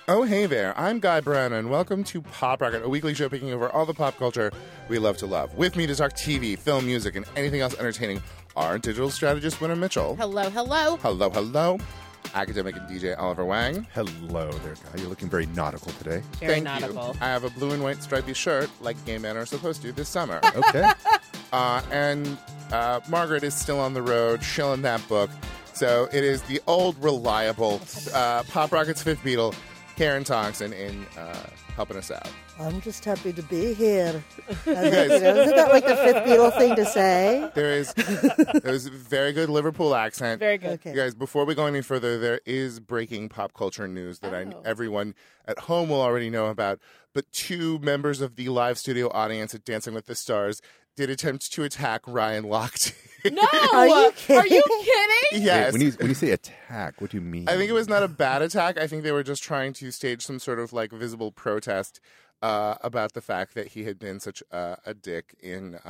Oh, hey there. I'm Guy Brown, and welcome to Pop Rocket, a weekly show picking over all the pop culture we love to love. With me to talk TV, film, music, and anything else entertaining are digital strategist Winter Mitchell. Hello, hello. Hello, hello. Academic and DJ Oliver Wang. Hello there, Guy. You're looking very nautical today. Very Thank nautical. you. I have a blue and white stripy shirt, like gay men are supposed to this summer. Okay. And Margaret is still on the road, shilling that book. So it is the old, reliable Pop Rocket's Fifth Beatle, Karen Thompson, in helping us out. I'm just happy to be here. Isn't that like the Fifth Beatle thing to say? There's a very good Liverpool accent. Very good. Okay. You guys, before we go any further, there is breaking pop culture news that everyone at home will already know about. But two members of the live studio audience at Dancing with the Stars did attempt to attack Ryan Lochte. No! Are you kidding? Are you kidding? Yes. Wait, when you say attack, what do you mean? I think it was not a bad attack. I think they were just trying to stage some sort of like visible protest about the fact that he had been such a dick in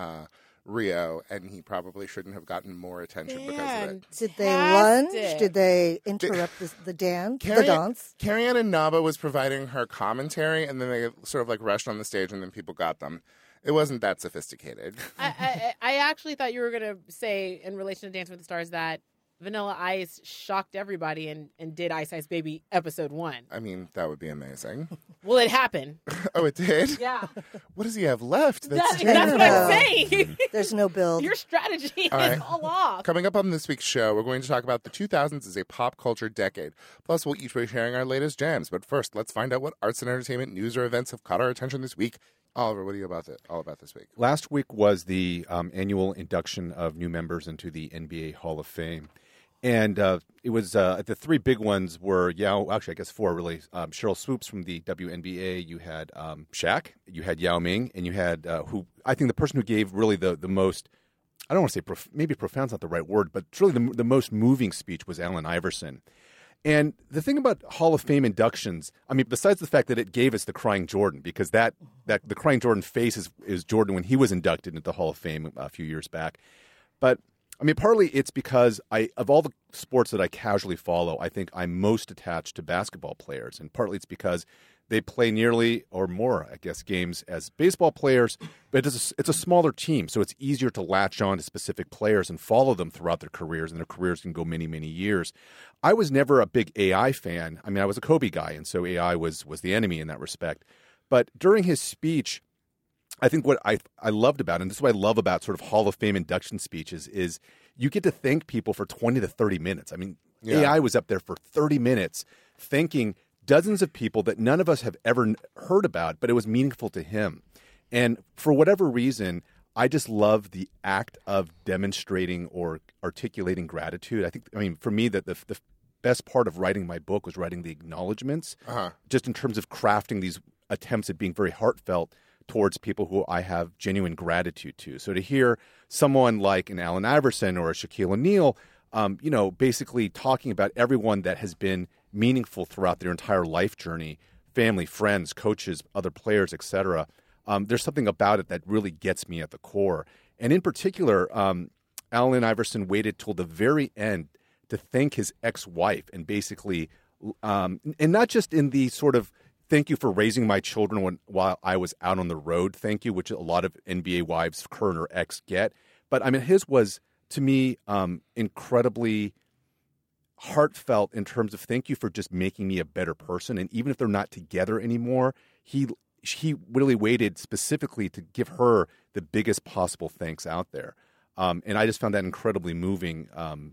Rio, and he probably shouldn't have gotten more attention because of it. Did they lunge? Did they interrupt the dance? The dance? Carrie-Anne Inaba was providing her commentary, and then they sort of like rushed on the stage, and then people got them. It wasn't that sophisticated. I actually thought you were going to say, in relation to Dancing with the Stars, that Vanilla Ice shocked everybody and did Ice Ice Baby episode 1. I mean, that would be amazing. Well, it happened. Oh, it did? Yeah. What does he have left? That's what I'm saying. There's no build. Your strategy All right. is all off. Coming up on this week's show, we're going to talk about the 2000s as a pop culture decade. Plus, we'll each be sharing our latest jams. But first, let's find out what arts and entertainment news or events have caught our attention this week. Oliver, what are you all about this week? Last week was the annual induction of new members into the NBA Hall of Fame. And it was the three big ones were, I guess four really. Cheryl Swoops from the WNBA. You had Shaq. You had Yao Ming. And you had, who I think the person who gave really the most, I don't want to say, maybe profound's not the right word, but it's really the most moving speech was Allen Iverson. And the thing about Hall of Fame inductions, I mean, besides the fact that it gave us the Crying Jordan, because that the Crying Jordan face is Jordan when he was inducted into the Hall of Fame a few years back. But I mean, partly it's because of all the sports that I casually follow, I think I'm most attached to basketball players. And partly it's because they play nearly or more, I guess, games as baseball players, but it's a smaller team, so it's easier to latch on to specific players and follow them throughout their careers, and their careers can go many, many years. I was never a big AI fan. I mean, I was a Kobe guy, and so AI was the enemy in that respect. But during his speech, I think what I loved about it, and this is what I love about sort of Hall of Fame induction speeches, is you get to thank people for 20 to 30 minutes. I mean, AI was up there for 30 minutes thanking dozens of people that none of us have ever heard about, but it was meaningful to him. And for whatever reason, I just love the act of demonstrating or articulating gratitude. I mean, for me, that the best part of writing my book was writing the acknowledgments, just in terms of crafting these attempts at being very heartfelt towards people who I have genuine gratitude to. So to hear someone like an Allen Iverson or a Shaquille O'Neal, basically talking about everyone that has been meaningful throughout their entire life journey, family, friends, coaches, other players, etc. There's something about it that really gets me at the core. And in particular, Allen Iverson waited till the very end to thank his ex-wife and basically, and not just in the sort of thank you for raising my children while I was out on the road, thank you, which a lot of NBA wives, current or ex, get. But I mean, his was, to me, incredibly heartfelt in terms of thank you for just making me a better person. And even if they're not together anymore, he really waited specifically to give her the biggest possible thanks out there. And I just found that incredibly moving.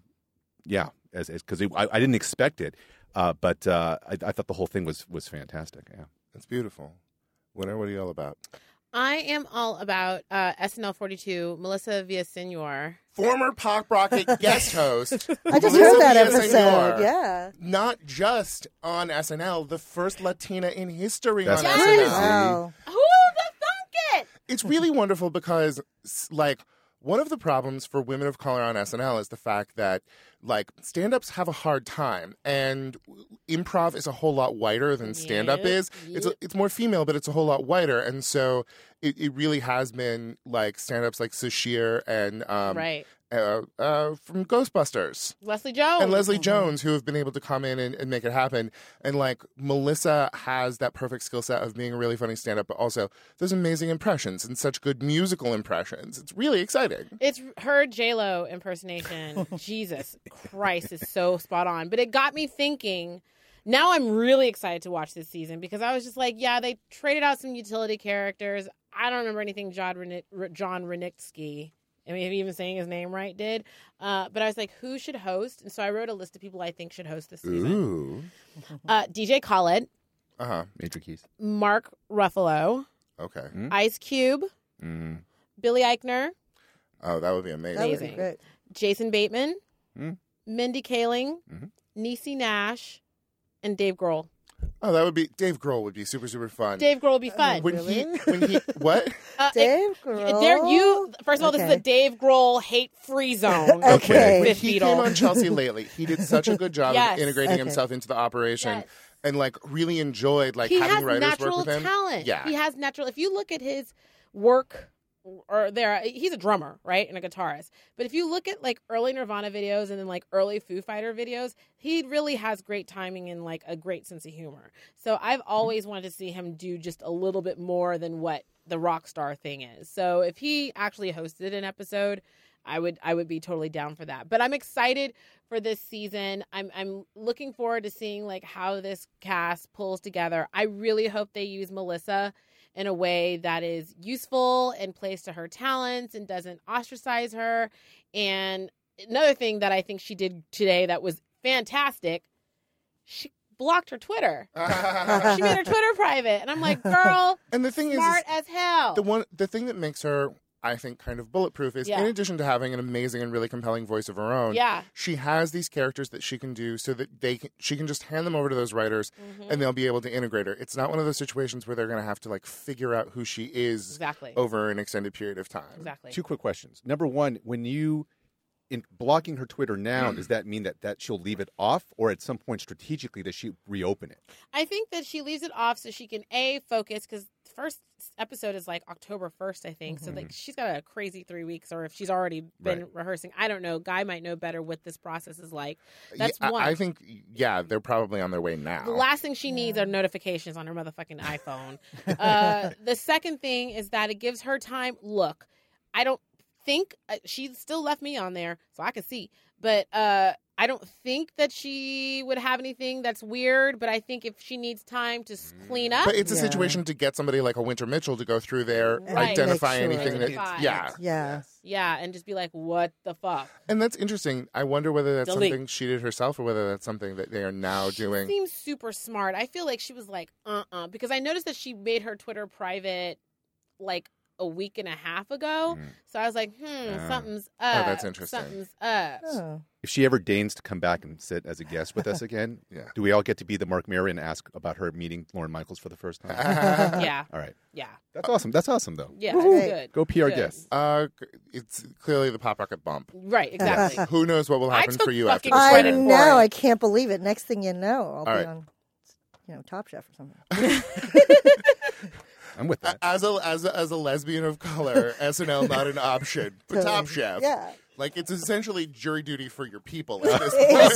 Because I didn't expect it, but I thought the whole thing was fantastic. Yeah, It's beautiful. Winter, what are you all about? I am all about SNL 42, Melissa Villaseñor. Former Pop Rocket guest host. I just Melissa heard that Villaseñor. episode. Yeah. Not just on SNL, the first Latina in history That's on crazy. SNL. Wow. Who the thunk it? It's really wonderful because, like, one of the problems for women of color on SNL is the fact that, like, stand-ups have a hard time, and improv is a whole lot whiter than stand-up is. It's more female, but it's a whole lot whiter, and so it really has been, like, stand-ups like Sashir and from Ghostbusters. Leslie Jones. And Leslie Jones, who have been able to come in and make it happen. And, like, Melissa has that perfect skill set of being a really funny stand-up, but also those amazing impressions and such good musical impressions. It's really exciting. It's her J-Lo impersonation. Jesus Christ, is so spot on. But it got me thinking, now I'm really excited to watch this season because I was just like, yeah, they traded out some utility characters. I don't remember anything John Renitzky, I mean, even saying his name right, did. But I was like, who should host? And so I wrote a list of people I think should host this season. Ooh. DJ Khaled. Uh-huh. Major Keys. Mark Ruffalo. Okay. Ice Cube. Mm. Billy Eichner. Oh, that would be amazing. That would be Amazing. great. Jason Bateman. Mm. Mindy Kaling. Mhm. Niecy Nash. And Dave Grohl. Oh, that would be Dave Grohl would be super, super fun. Dave Grohl would be fun. when Really? he what? Dave Grohl. First of all, this is a Okay. Dave Grohl hate-free zone. Okay. When Fifth he Beatle. came on Chelsea lately, he did such a good job Yes. of integrating Okay. himself into the operation, Yes. and like really enjoyed like He having has writers natural work with him. talent. Yeah, He has natural. If you look at his work, he's a drummer, right, and a guitarist. But if you look at like early Nirvana videos and then like early Foo Fighter videos, he really has great timing and like a great sense of humor. So I've always wanted to see him do just a little bit more than what the rock star thing is. So if he actually hosted an episode, I would be totally down for that. But I'm excited for this season. I'm looking forward to seeing like how this cast pulls together. I really hope they use Melissa in a way that is useful and plays to her talents and doesn't ostracize her. And another thing that I think she did today that was fantastic, she blocked her Twitter. She made her Twitter private. And I'm like, girl, and the thing smart is as hell. the thing that makes her, I think, kind of bulletproof is Yeah. in addition to having an amazing and really compelling voice of her own, Yeah. she has these characters that she can do so that she can just hand them over to those writers and they'll be able to integrate her. It's not one of those situations where they're going to have to like figure out who she is Exactly. over an extended period of time. Exactly. Two quick questions. Number one, when you in blocking her Twitter now, does that mean that she'll leave it off, or at some point strategically does she reopen it? I think that she leaves it off so she can focus, because the first episode is like October 1st, I think. So like she's got a crazy 3 weeks, or if she's already been rehearsing, I don't know. Guy might know better what this process is like. That's Yeah, one. I think, yeah, they're probably on their way now. The last thing she needs are notifications on her motherfucking iPhone. The second thing is that it gives her time. Look, I don't think she still left me on there so I can see, but I don't think that she would have anything that's weird. But I think if she needs time to clean up, But it's a Yeah. situation to get somebody like a Winter Mitchell to go through there, Right. identify Make sure. anything that, Identify. yeah. Yeah. yeah, and just be like, what the fuck? And that's interesting. I wonder whether that's Delete. something she did herself or whether that's something that they are now doing. Seems super smart. I feel like she was like, because I noticed that she made her Twitter private like a week and a half ago. So I was like, something's up. that's interesting. Something's up. Oh. If she ever deigns to come back and sit as a guest with us again, Yeah. do we all get to be the Mark Maron and ask about her meeting Lorne Michaels for the first time? Yeah. All right. Yeah. That's awesome. That's awesome, though. Yeah. Woohoo. That's good. Go PR Good. guest. It's clearly the Pop Rocket bump. Right. Exactly. Who knows what will I happen took for you after fucking this? I credit for know. it. I can't believe it. Next thing you know, I'll All be right. on, Top Chef or something. I'm with that. As a lesbian of color, SNL not an option. But Top Chef, Yeah. like it's essentially jury duty for your people at this point.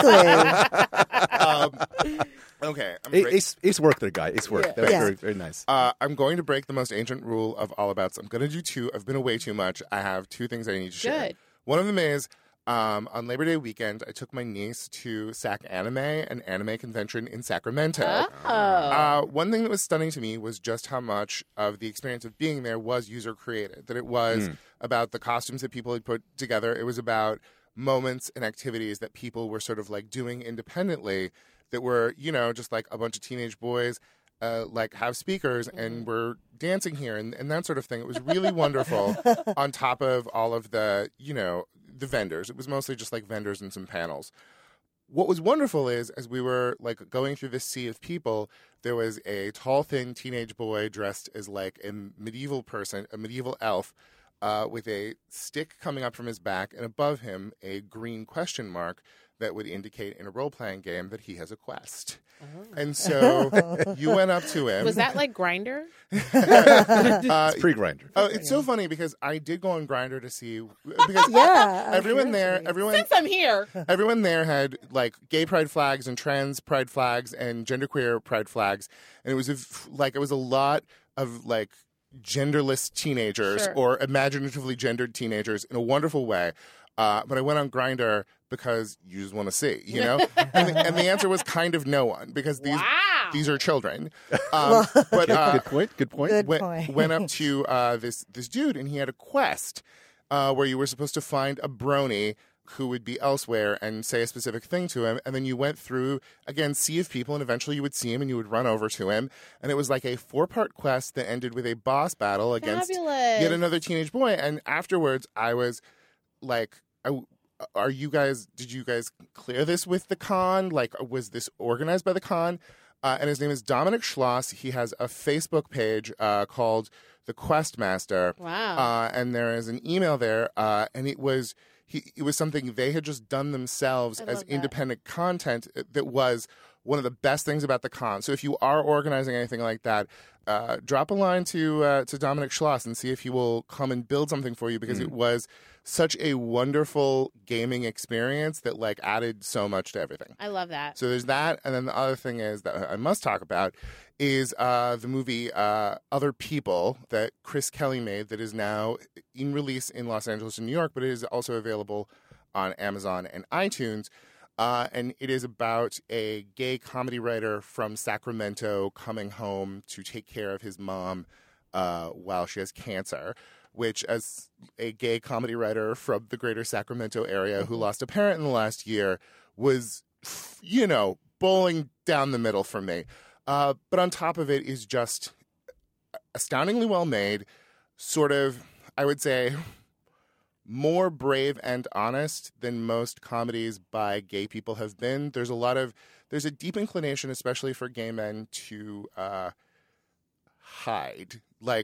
Exactly. Okay, I'm break- Ace work there, guy. Ace work. Yeah. That was Yeah. very, very nice. I'm going to break the most ancient rule of All Abouts. I'm going to do two. I've been away too much. I have two things I need to share. Good. One of them is on Labor Day weekend, I took my niece to SAC Anime, an anime convention in Sacramento. Oh. One thing that was stunning to me was just how much of the experience of being there was user created. That it was about the costumes that people had put together. It was about moments and activities that people were sort of like doing independently that were, just like a bunch of teenage boys like have speakers and we're dancing here and that sort of thing. It was really wonderful on top of all of the, the vendors. It was mostly just like vendors and some panels. What was wonderful is, as we were like going through this sea of people, there was a tall, thin teenage boy dressed as like a medieval person, a medieval elf, with a stick coming up from his back, and above him a green question mark that would indicate in a role-playing game that he has a quest. And so you went up to him. Was that like Grindr? It's pre-Grindr. Oh, it's so funny because I did go on Grindr to see because Yeah. everyone there, Since I'm here. everyone there had like gay pride flags and trans pride flags and genderqueer pride flags, and it was a lot of like genderless teenagers Sure. or imaginatively gendered teenagers in a wonderful way. But I went on Grindr because you just want to see, you know? and the answer was kind of no one because these are children. But Good point. Good point. went up to this dude, and he had a quest where you were supposed to find a brony who would be elsewhere and say a specific thing to him. And then you went through, again, sea of people, and eventually you would see him and you would run over to him. And it was like a 4-part quest that ended with a boss battle against Fabulous. yet another teenage boy. And afterwards, I was like, did you guys clear this with the con? Like, was this organized by the con? And his name is Dominic Schloss. He has a Facebook page called The Quest Master. Wow. And there is an email there, and it was something they had just done themselves as love that. independent content that was one of the best things about the con. So if you are organizing anything like that, drop a line to Dominic Schloss and see if he will come and build something for you, because it was such a wonderful gaming experience that like added so much to everything. I love that. So there's that, and then the other thing is that I must talk about is the movie Other People that Chris Kelly made, that is now in release in Los Angeles and New York, but it is also available on Amazon and iTunes. And it is about a gay comedy writer from Sacramento coming home to take care of his mom while she has cancer, which, as a gay comedy writer from the greater Sacramento area who lost a parent in the last year, was, bowling down the middle for me. But on top of it is just astoundingly well made, sort of, I would say, more brave and honest than most comedies by gay people have been. There's a deep inclination, especially for gay men, to hide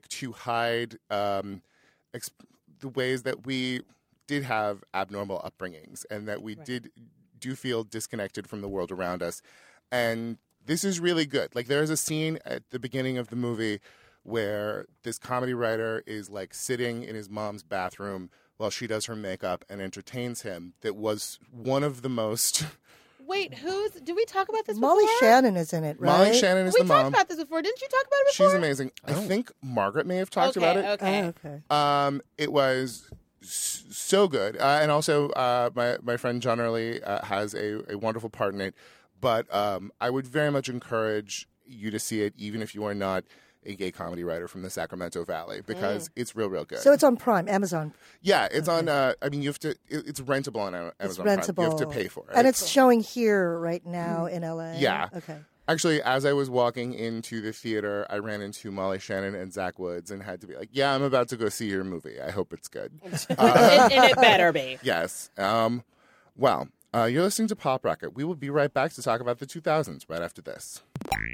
the ways that we did have abnormal upbringings and that we do feel disconnected from the world around us. And this is really good. Like, there's a scene at the beginning of the movie where this comedy writer is like sitting in his mom's bathroom while she does her makeup and entertains him. That was one of the most... Wait, did we talk about this Molly before? Shannon is in it, right? Molly Shannon is We the talked mom. about this before. Didn't you talk about it before? She's amazing. I think Margaret may have talked about it. Okay. Oh, okay. It was so good. And also, my friend John Early has a wonderful part in it. But I would very much encourage you to see it, even if you are not a gay comedy writer from the Sacramento Valley, because it's real good. So it's on Prime, Amazon. Yeah, it's on. You have to. It's rentable on Amazon It's Prime. rentable. You have to pay for it, And it's showing here right now in LA. Yeah. Okay. Actually, as I was walking into the theater, I ran into Molly Shannon and Zach Woods and had to be like, "Yeah, I'm about to go see your movie. I hope it's good." And it better be. Yes. Well, you're listening to Pop Rocket. We will be right back to talk about the 2000s right after this.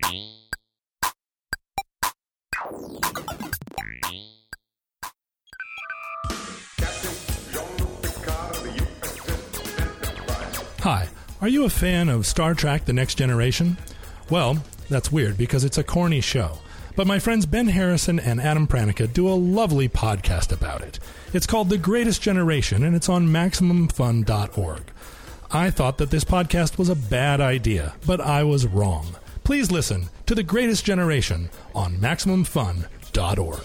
Hi, are you a fan of Star Trek The Next Generation? Well, that's weird because it's a corny show. But my friends Ben Harrison and Adam Pranica do a lovely podcast about it. It's called The Greatest Generation, and it's on MaximumFun.org. I thought that this podcast was a bad idea, but I was wrong. Please listen to The Greatest Generation on MaximumFun.org.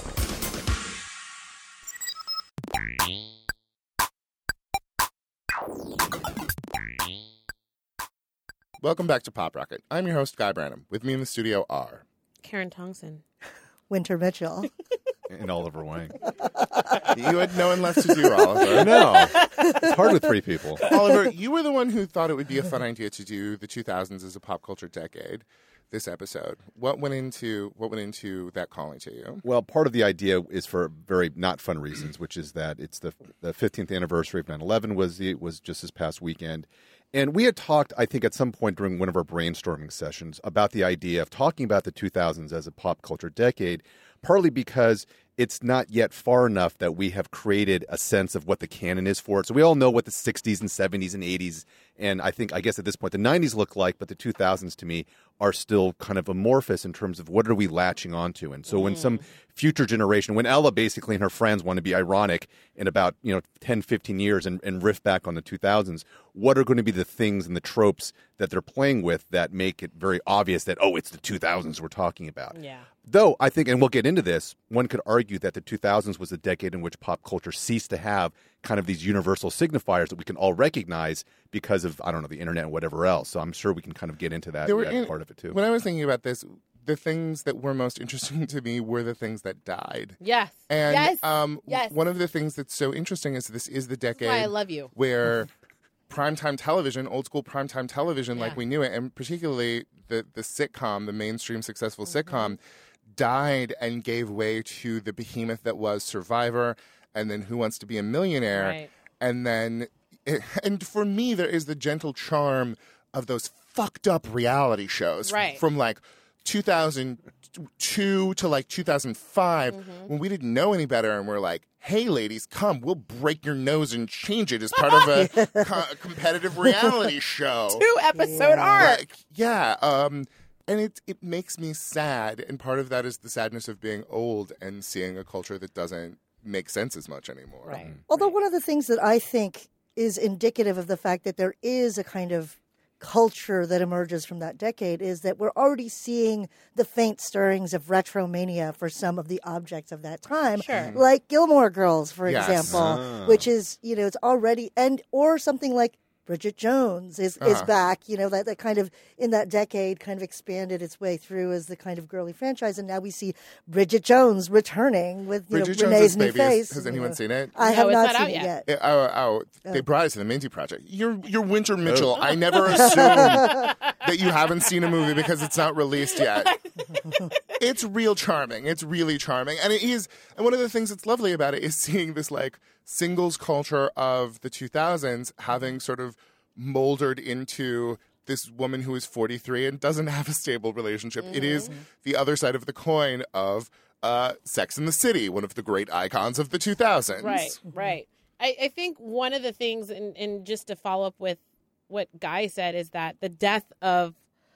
Welcome back to Pop Rocket. I'm your host, Guy Branum. With me in the studio are... Karen Tongson. Winter Mitchell. And Oliver Wang. You had no one left to do, Oliver. No, it's hard with three people. Oliver, you were the one who thought it would be a fun idea to do the 2000s as a pop culture decade this episode. What went into that calling to you? Well, part of the idea is for very not fun reasons, which is that it's the 15th anniversary of 9/11 was just this past weekend. And we had talked, I think, at some point during one of our brainstorming sessions about the idea of talking about the 2000s as a pop culture decade, partly because it's not yet far enough that we have created a sense of what the canon is for it. So we all know what the 60s and 70s and 80s, and I guess at this point the 90s look like, but the 2000s to me are still kind of amorphous in terms of what are we latching onto. And so when some future generation, when Ella basically and her friends want to be ironic in about 10, 15 years and riff back on the 2000s, what are going to be the things and the tropes that they're playing with that make it very obvious that, oh, it's the 2000s we're talking about. Yeah. Though I think, and we'll get into this, one could argue that the 2000s was the decade in which pop culture ceased to have kind of these universal signifiers that we can all recognize because of, I don't know, the internet and whatever else. So I'm sure we can kind of get into that part of it too. When I was thinking about this, the things that were most interesting to me were the things that died. Yes. And yes. One of the things that's so interesting is this is the decade That's why I love you. where primetime television, old school primetime television like we knew it, and particularly the sitcom, the mainstream successful sitcom, died and gave way to the behemoth that was Survivor, and then Who Wants to Be a Millionaire. Right. And then, and for me, there is the gentle charm of those fucked up reality shows from like 2002 to like 2005 when we didn't know any better and we're like, hey, ladies, come, we'll break your nose and change it as part of a competitive reality show. 2-episode arc. And it makes me sad, and part of that is the sadness of being old and seeing a culture that doesn't make sense as much anymore. Right. Although one of the things that I think is indicative of the fact that there is a kind of culture that emerges from that decade is that we're already seeing the faint stirrings of retromania for some of the objects of that time. Sure. Like Gilmore Girls, for Yes. example, which is, it's already, or something like Bridget Jones is back, that kind of, in that decade, kind of expanded its way through as the kind of girly franchise. And now we see Bridget Jones returning with, Bridget Renee's Jones's new Baby. face. Has anyone seen it? I have it's not not seen out it yet. yet. They brought it to the Minty Project. You're Winter Mitchell. I never assume that you haven't seen a movie because it's not released yet. It's real charming. It's really charming. And it is, and one of the things that's lovely about it is seeing this like singles culture of the 2000s having sort of moldered into this woman who is 43 and doesn't have a stable relationship. It is the other side of the coin of Sex and the City, one of the great icons of the 2000s. Right. I think one of the things, and just to follow up with what Guy said, is that the death of,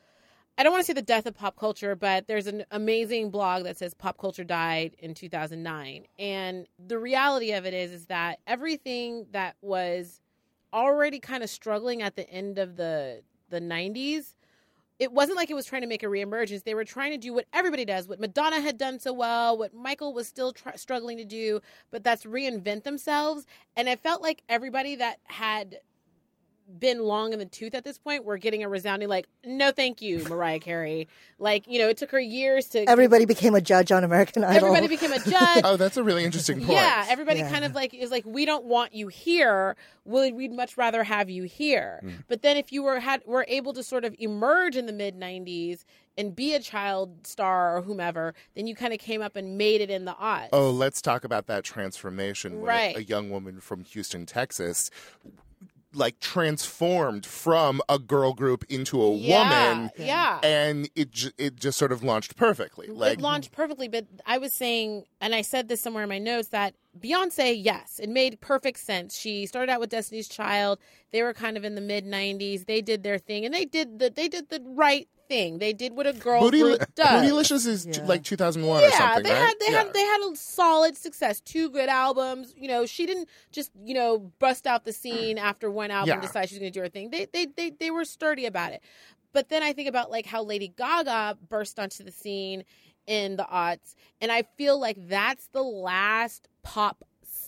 I don't want to say the death of pop culture, but there's an amazing blog that says pop culture died in 2009. And the reality of it is that everything that was already kind of struggling at the end of the 90s, it wasn't like it was trying to make a reemergence. They were trying to do what everybody does, what Madonna had done so well, what Michael was still struggling to do, but that's reinvent themselves. And it felt like everybody that had been long in the tooth at this point were getting a resounding like, no thank you, Mariah Carey. Like, it took her years to... Everybody became a judge on American Idol. Everybody became a judge. Oh, that's a really interesting point. Yeah, everybody kind of like is like, we don't want you here. We'd much rather have you here. But then if you were able to sort of emerge in the mid-90s and be a child star or whomever, then you kind of came up and made it in the aughts. Oh, let's talk about that transformation. When Right. a young woman from Houston, Texas, like transformed from a girl group into a woman. Yeah. And it just sort of launched perfectly. Like, It launched perfectly, but I was saying, and I said this somewhere in my notes, that Beyonce, yes, it made perfect sense. She started out with Destiny's Child. They were kind of in the mid-90s. They did their thing, and they did the right thing. They did what a girl group does. Bootylicious is like 2001 or something, they right? they had a solid success. 2 good albums. She didn't just bust out the scene after one album and decide she was going to do her thing. They were sturdy about it. But then I think about like how Lady Gaga burst onto the scene in the aughts, and I feel like that's the last pop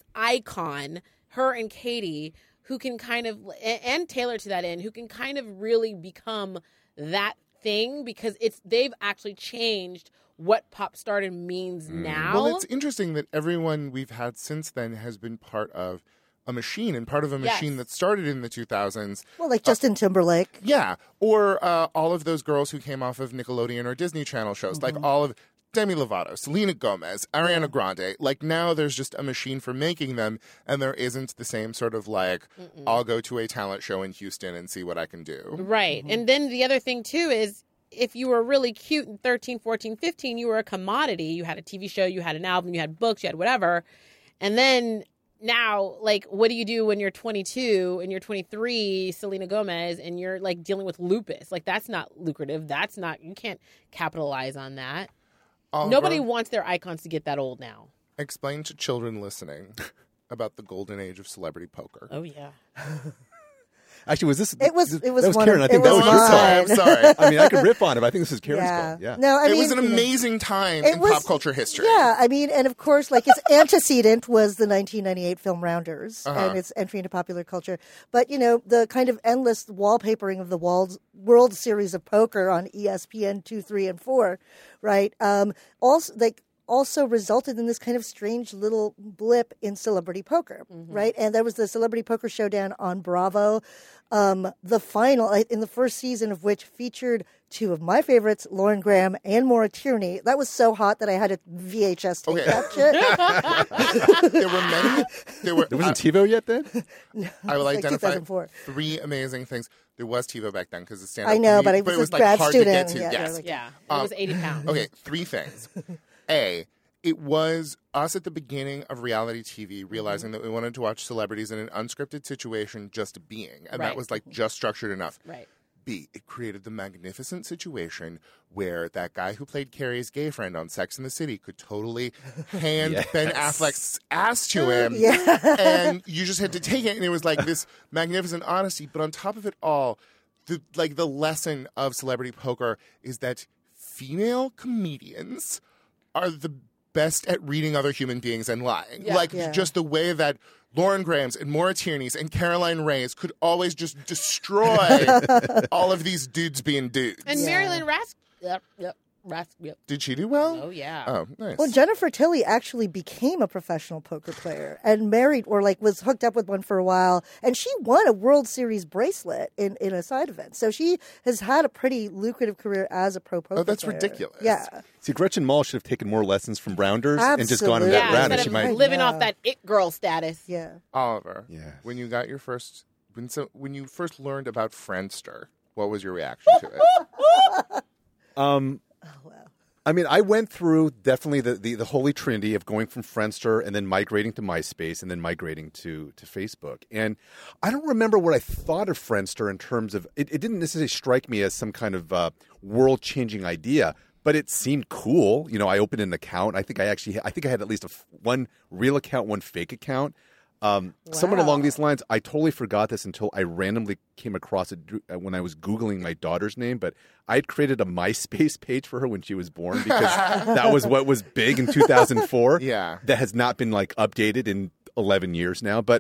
icon, her and Katy, who can kind of, and Taylor to that end, who can kind of really become that thing, because they've actually changed what pop stardom means now. Well, it's interesting that everyone we've had since then has been part of a machine, and part of a machine that started in the 2000s. Well, like Justin Timberlake. Yeah, or all of those girls who came off of Nickelodeon or Disney Channel shows, like all of Demi Lovato, Selena Gomez, Ariana Grande. Like, now there's just a machine for making them, and there isn't the same sort of like, I'll go to a talent show in Houston and see what I can do. Right. And then the other thing too is if you were really cute in 13, 14, 15, you were a commodity. You had a TV show, you had an album, you had books, you had whatever. And then now, like, what do you do when you're 22 and you're 23, Selena Gomez, and you're, like, dealing with lupus? Like, that's not lucrative. That's not, you can't capitalize on that. Oliver, Nobody wants their icons to get that old now. explain to children listening about the golden age of celebrity poker. Oh, yeah. Actually, was this? It was that was one Karen. of- I think it that was was your mine. call. I'm sorry. I mean, I could riff on it, but I think this is Karen's Yeah. call. Yeah. No, I It mean, was an you know, amazing time it in was- pop culture history. Yeah, I mean, and of course, like its antecedent was the 1998 film Rounders and its entry into popular culture. But, you know, the kind of endless wallpapering of the World Series of Poker on ESPN 2, 3, and 4, right? Also resulted in this kind of strange little blip in celebrity poker, right? And there was the Celebrity Poker Showdown on Bravo, the final in the first season of which featured two of my favorites, Lauren Graham and Maura Tierney. That was so hot that I had a VHS tape that shit. There were many. There wasn't TiVo yet then. I will like identify 2004. 3 amazing things. There was TiVo back then because the stand-up. I know, but I it was was a like grad hard student. to get to. Yeah, Yes. they're like- Yeah. It was 80 pounds. Okay, 3 things. A, it was us at the beginning of reality TV realizing that we wanted to watch celebrities in an unscripted situation just being, and that Right. was like just structured enough. Right. B, it created the magnificent situation where that guy who played Carrie's gay friend on Sex and the City could totally hand Ben Affleck's ass to him. Yeah. And you just had to take it, and it was like this magnificent honesty. But on top of it all, the lesson of celebrity poker is that female comedians are the best at reading other human beings and lying. Yeah. Just the way that Lauren Graham's and Maura Tierney's and Caroline Ray's could always just destroy all of these dudes being dudes. And Marilyn Rask. Yep. Did she do well? Oh, yeah. Oh, nice. Well, Jennifer Tilly actually became a professional poker player and married or like was hooked up with one for a while. And she won a World Series bracelet in a side event. So she has had a pretty lucrative career as a pro poker Oh, that's player. ridiculous. Yeah. See, Gretchen Mol should have taken more lessons from Rounders and just gone in that Absolutely. round, and Instead she of might. living Yeah. off that it girl status. Yeah. Oliver, Yes. when you got your first, when you first learned about Friendster, what was your reaction to it? Oh, wow. I mean, I went through definitely the holy trinity of going from Friendster and then migrating to MySpace and then migrating to Facebook. And I don't remember what I thought of Friendster in terms of it didn't necessarily strike me as some kind of world-changing idea, but it seemed cool. You know, I opened an account. I think I had at least one real account, one fake account. Somewhat along these lines, I totally forgot this until I randomly came across it when I was Googling my daughter's name, but I had created a MySpace page for her when she was born because that was what was big in 2004. Yeah. That has not been like updated in 11 years now. But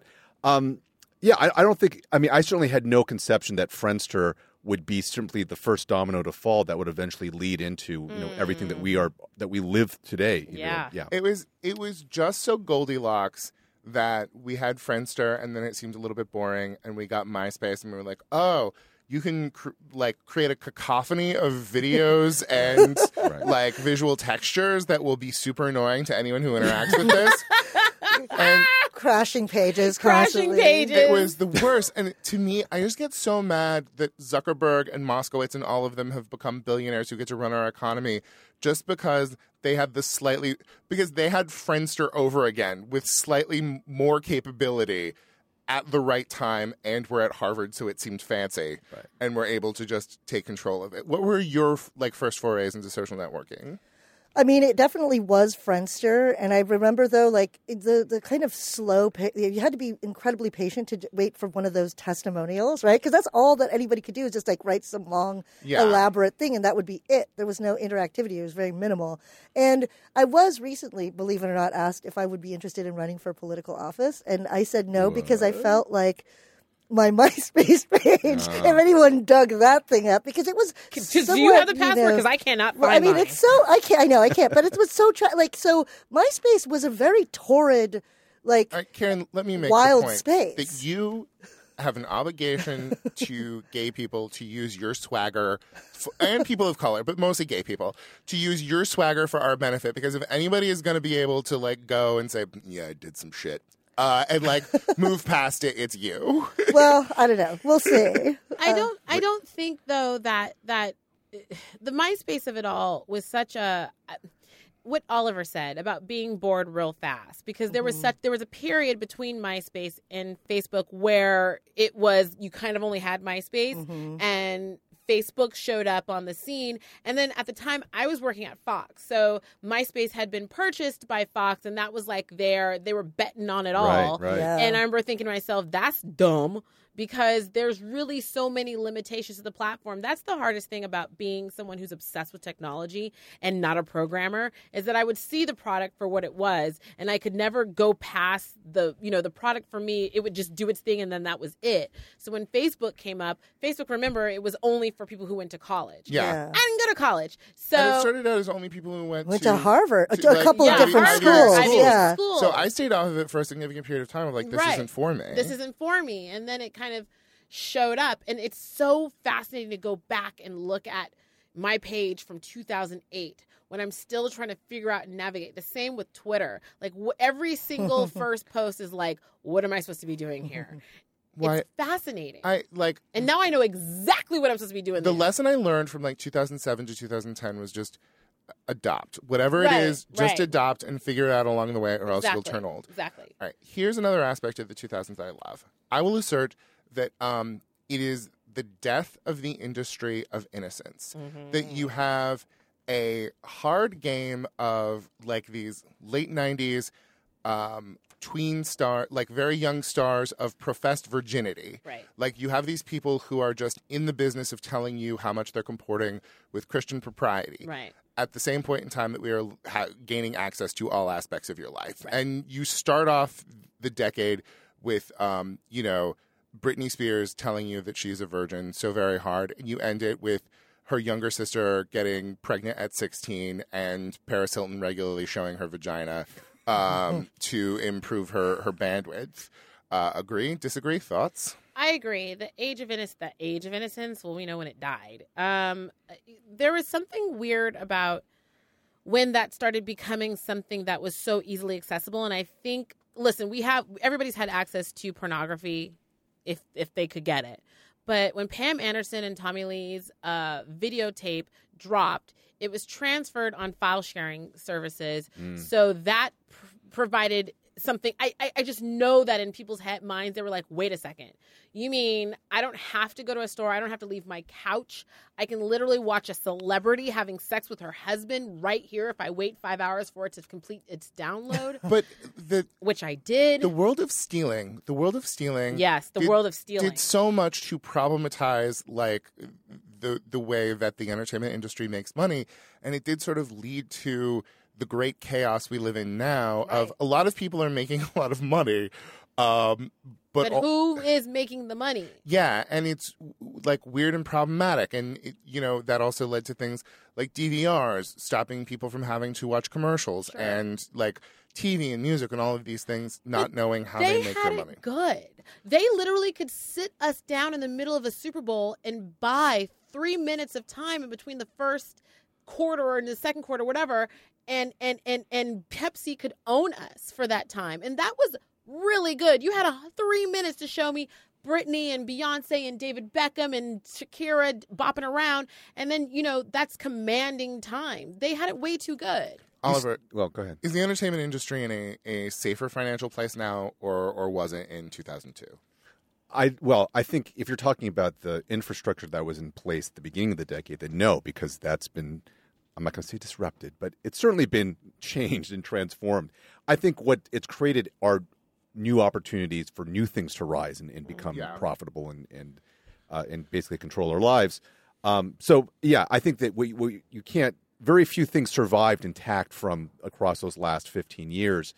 yeah, I don't think, I mean, I certainly had no conception that Friendster would be simply the first domino to fall that would eventually lead into, you know, everything that we live today. You know? Yeah. It was just so Goldilocks that we had Friendster, and then it seemed a little bit boring, and we got MySpace, and we were like, oh, you can create a cacophony of videos and like visual textures that will be super annoying to anyone who interacts with this. And Crashing pages Crashing constantly. pages. it was the worst. And to me, I just get so mad that Zuckerberg and Moskowitz and all of them have become billionaires who get to run our economy just because they had because they had Friendster over again with slightly more capability at the right time, and were at Harvard, so it seemed fancy, and were able to just take control of it. What were your first forays into social networking? I mean, it definitely was Friendster, and I remember though, like the kind of slow. You had to be incredibly patient to wait for one of those testimonials, right? Because that's all that anybody could do is just like write some long, elaborate thing, and that would be it. There was no interactivity; it was very minimal. And I was recently, believe it or not, asked if I would be interested in running for political office, and I said no because I felt like my MySpace page, if anyone dug that thing up, because it was Do somewhat, you have the password? Because I cannot find I mean, mine. it's so I can't. But it was so so MySpace was a very torrid, like All right, Karen, let me make wild the point space. that you have an obligation to gay people to use your swagger, and people of color, but mostly gay people, to use your swagger for our benefit. Because if anybody is going to be able to like go and say, "Yeah, I did some shit," and like move past it, it's you. Well, I don't know. We'll see. I don't think though that the MySpace of it all was such a what Oliver said about being bored real fast, because there was a period between MySpace and Facebook where it was you kind of only had MySpace and Facebook showed up on the scene. And then at the time I was working at Fox, so MySpace had been purchased by Fox, and that was like they were betting on it all. Right. Yeah. And I remember thinking to myself, that's dumb, because there's really so many limitations to the platform. That's the hardest thing about being someone who's obsessed with technology and not a programmer, is that I would see the product for what it was, and I could never go past the product. For me, it would just do its thing, and then that was it. So when Facebook came up, remember, it was only for people who went to college. Yeah. I didn't go to college. So And it started out as only people who went to Harvard, a like, couple of different Harvard, schools. Ivy League Yeah. schools. So I stayed off of it for a significant period of time. Of like, this isn't for me. This isn't for me. And then it kind of showed up. And it's so fascinating to go back and look at my page from 2008 when I'm still trying to figure out and navigate. The same with Twitter. Like every single first post is like, what am I supposed to be doing here? It's fascinating. And now I know exactly what I'm supposed to be doing The there. lesson I learned from like 2007 to 2010 was just adopt. Whatever it is, just adopt and figure it out along the way, or else you'll turn old. Exactly. All right. Here's another aspect of the 2000s I love. I will assert that it is the death of the industry of innocence. That you have a hard game of like these late 90s tween star, like very young stars of professed virginity. Right. Like you have these people who are just in the business of telling you how much they're comporting with Christian propriety. Right. At the same point in time that we are gaining access to all aspects of your life. Right. And you start off the decade with, Britney Spears telling you that she's a virgin so very hard. And you end it with her younger sister getting pregnant at 16 and Paris Hilton regularly showing her vagina to improve her bandwidth. Agree? Disagree? Thoughts? I agree. The age of innocence, well, we know when it died. There was something weird about when that started becoming something that was so easily accessible. And I think, listen, everybody's had access to pornography if they could get it. But when Pam Anderson and Tommy Lee's videotape dropped, it was transferred on file sharing services. So that provided something. I just know that in people's minds, they were like, wait a second. You mean I don't have to go to a store? I don't have to leave my couch? I can literally watch a celebrity having sex with her husband right here if I wait 5 hours for it to complete its download? But which I did. The world of stealing. Yes, the world of stealing. Did so much to problematize like the way that the entertainment industry makes money. And it did sort of lead to the great chaos we live in now of a lot of people are making a lot of money. But who is making the money? Yeah, and it's like weird and problematic. And, that also led to things like DVRs, stopping people from having to watch commercials and like TV and music and all of these things, not knowing how they make their money. Good. They literally could sit us down in the middle of a Super Bowl and buy 3 minutes of time in between the first quarter or in the second quarter, whatever, and Pepsi could own us for that time. And that was really good. You had 3 minutes to show me Britney and Beyonce and David Beckham and Shakira bopping around. And then, that's commanding time. They had it way too good. Oliver, well, go ahead. Is the entertainment industry in a safer financial place now, or was it in 2002? I think if you're talking about the infrastructure that was in place at the beginning of the decade, then no, because that's been, I'm not going to say disrupted, but it's certainly been changed and transformed. I think what it's created are new opportunities for new things to rise and become profitable and basically control our lives. I think that you can't. Very few things survived intact from across those last 15 years.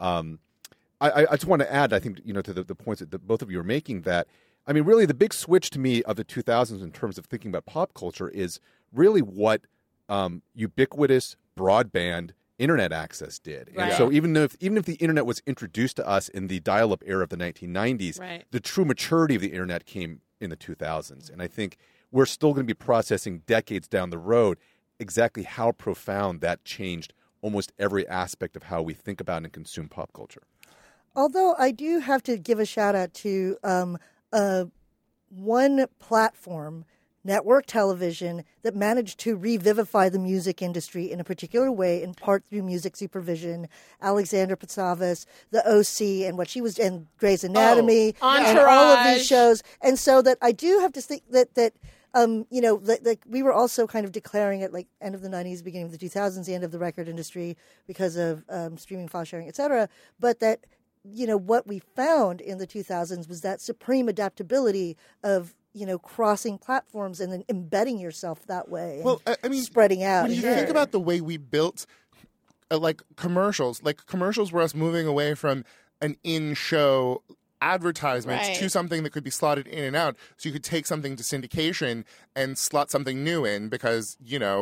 I just want to add, I think, to the points that both of you are making, that, I mean, really the big switch to me of the 2000s in terms of thinking about pop culture is really what ubiquitous broadband internet access did. Right. And so even if the internet was introduced to us in the dial-up era of the 1990s, the true maturity of the internet came in the 2000s. And I think we're still going to be processing decades down the road exactly how profound that changed almost every aspect of how we think about and consume pop culture. Although I do have to give a shout out to one platform network television that managed to revivify the music industry in a particular way, in part through music supervision. Alexandra Patsavas, The OC, and what she was, and Grey's Anatomy, and all of these shows. And so that I do have to think that we were also kind of declaring at like end of the 90s, beginning of the 2000s, the end of the record industry because of streaming, file sharing, et cetera. But that, what we found in the 2000s was that supreme adaptability of crossing platforms and then embedding yourself that way. Well, I mean, spreading out. When you think about the way we built, commercials were us moving away from an in-show advertisement to something that could be slotted in and out, so you could take something to syndication and slot something new in, because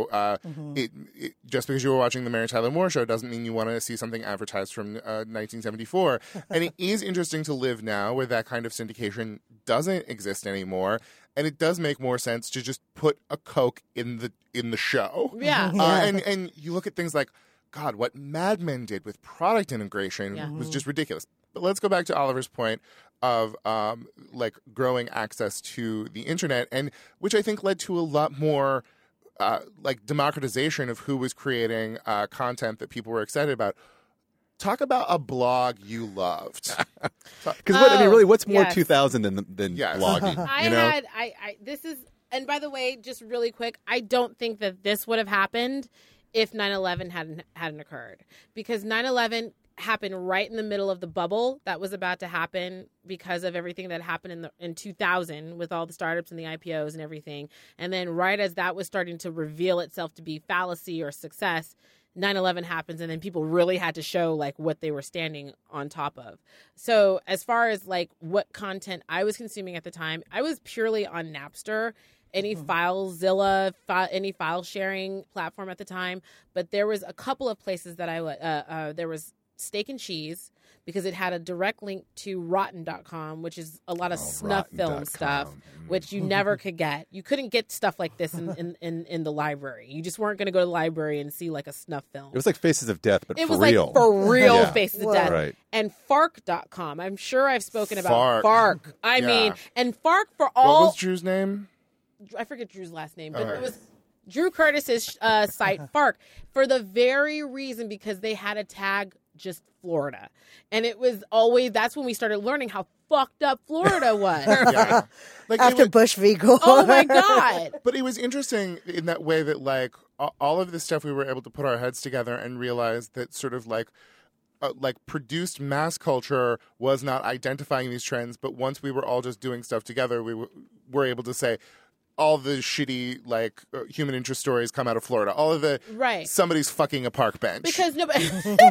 it just because you were watching the Mary Tyler Moore Show doesn't mean you want to see something advertised from 1974. And it is interesting to live now where that kind of syndication doesn't exist anymore, and it does make more sense to just put a Coke in the show. And you look at things like, God, what Mad Men did with product integration was just ridiculous. But let's go back to Oliver's point of growing access to the internet, and which I think led to a lot more democratization of who was creating content that people were excited about. Talk about a blog you loved. Because what's more 2000 than blogging? This is, and by the way, just really quick, I don't think that this would have happened if 9/11 hadn't occurred, because 9/11 happened right in the middle of the bubble that was about to happen because of everything that happened in 2000 with all the startups and the IPOs and everything. And then right as that was starting to reveal itself to be fallacy or success, 9/11 happens, and then people really had to show what they were standing on top of. So as far as what content I was consuming at the time, I was purely on Napster. Any FileZilla, any file sharing platform at the time. But there was a couple of places that there was Steak and Cheese, because it had a direct link to Rotten.com, which is a lot of snuff film stuff, which you never could get. You couldn't get stuff like this in the library. You just weren't going to go to the library and see a snuff film. It was like Faces of Death, but it for was real. For real Faces of Death. Right. And Fark.com. I'm sure I've spoken about Fark. I mean, and Fark for all... What was Drew's name? I forget Drew's last name, but it was Drew Curtis's site, Fark, for the very reason because they had a tag just Florida. And it was always, that's when we started learning how fucked up Florida was. After Bush v. Gore. Oh my God. But it was interesting in that way that all of this stuff we were able to put our heads together and realize that sort of produced mass culture was not identifying these trends, but once we were all just doing stuff together, we were able to say, all the shitty human interest stories come out of Florida. All of the somebody's fucking a park bench because nobody.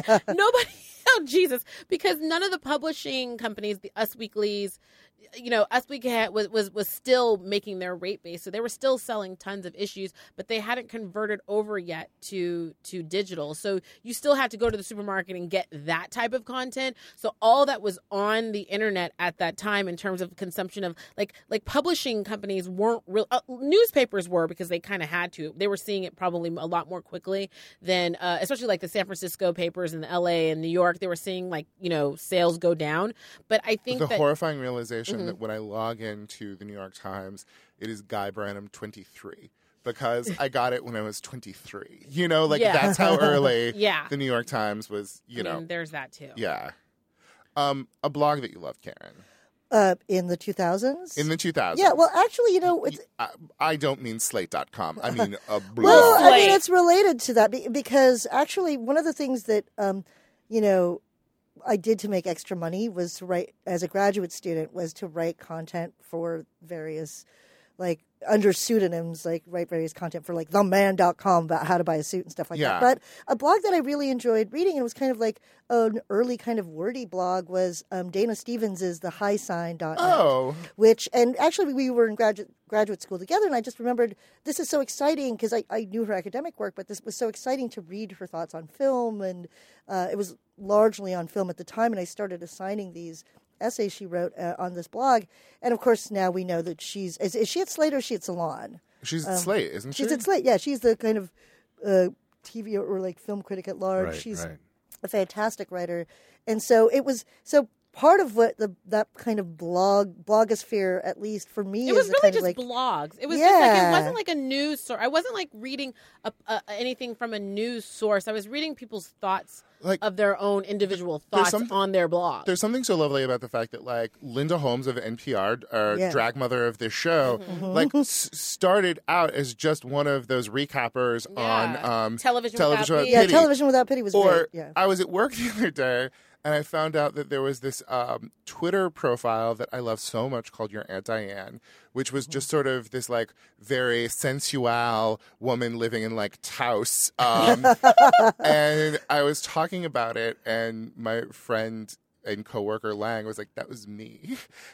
Oh Jesus! Because none of the publishing companies, the Us Weeklies, Us Weekly was still making their rate base, so they were still selling tons of issues, but they hadn't converted over yet to digital. So you still had to go to the supermarket and get that type of content. So all that was on the internet at that time in terms of consumption of like publishing companies weren't real. Newspapers were, because they kind of had to. They were seeing it probably a lot more quickly than, especially the San Francisco papers and LA and New York. They were seeing sales go down. But I think the horrifying realization that when I log into the New York Times, it is Guy Branum 23. Because I got it when I was 23. That's how early the New York Times was, I mean, there's that too. Yeah. A blog that you loved, Karen. In the 2000s? In the 2000s. Yeah, well, actually, it's... I don't mean Slate.com. I mean a blog. Well, I mean, it's related to that because actually one of the things that, I did to make extra money was to write, as a graduate student, was to write content for various, under pseudonyms, write various content for, theman.com about how to buy a suit and stuff like that. But a blog that I really enjoyed reading, and it was kind of an early kind of wordy blog, was Dana Stevens' thehighsign.net. Oh. Which, and actually we were in graduate school together, and I just remembered, this is so exciting, because I knew her academic work, but this was so exciting to read her thoughts on film, and it was largely on film at the time, and I started assigning these essays she wrote on this blog. And of course, now we know that is she at Slate or is she at Salon? She's at Slate, isn't she? She's at Slate, yeah. She's the kind of TV or film critic at large. She's a fantastic writer. And so it was, part of what that kind of blogosphere, at least for me, it was is really kind just of like blogs. It was just like, it wasn't like a news source. I wasn't like reading anything from a news source. I was reading people's thoughts of their own individual thoughts on their blog. There's something so lovely about the fact that like Linda Holmes of NPR, drag mother of this show, like started out as just one of those recappers on Television Without Pity. Yeah, Television Without Pity was great. Yeah. I was at work the other day, and I found out that there was this Twitter profile that I love so much called Your Aunt Diane, which was just sort of this like very sensual woman living in like Taos. And I was talking about it, and my friend and coworker Lang was like, "That was me."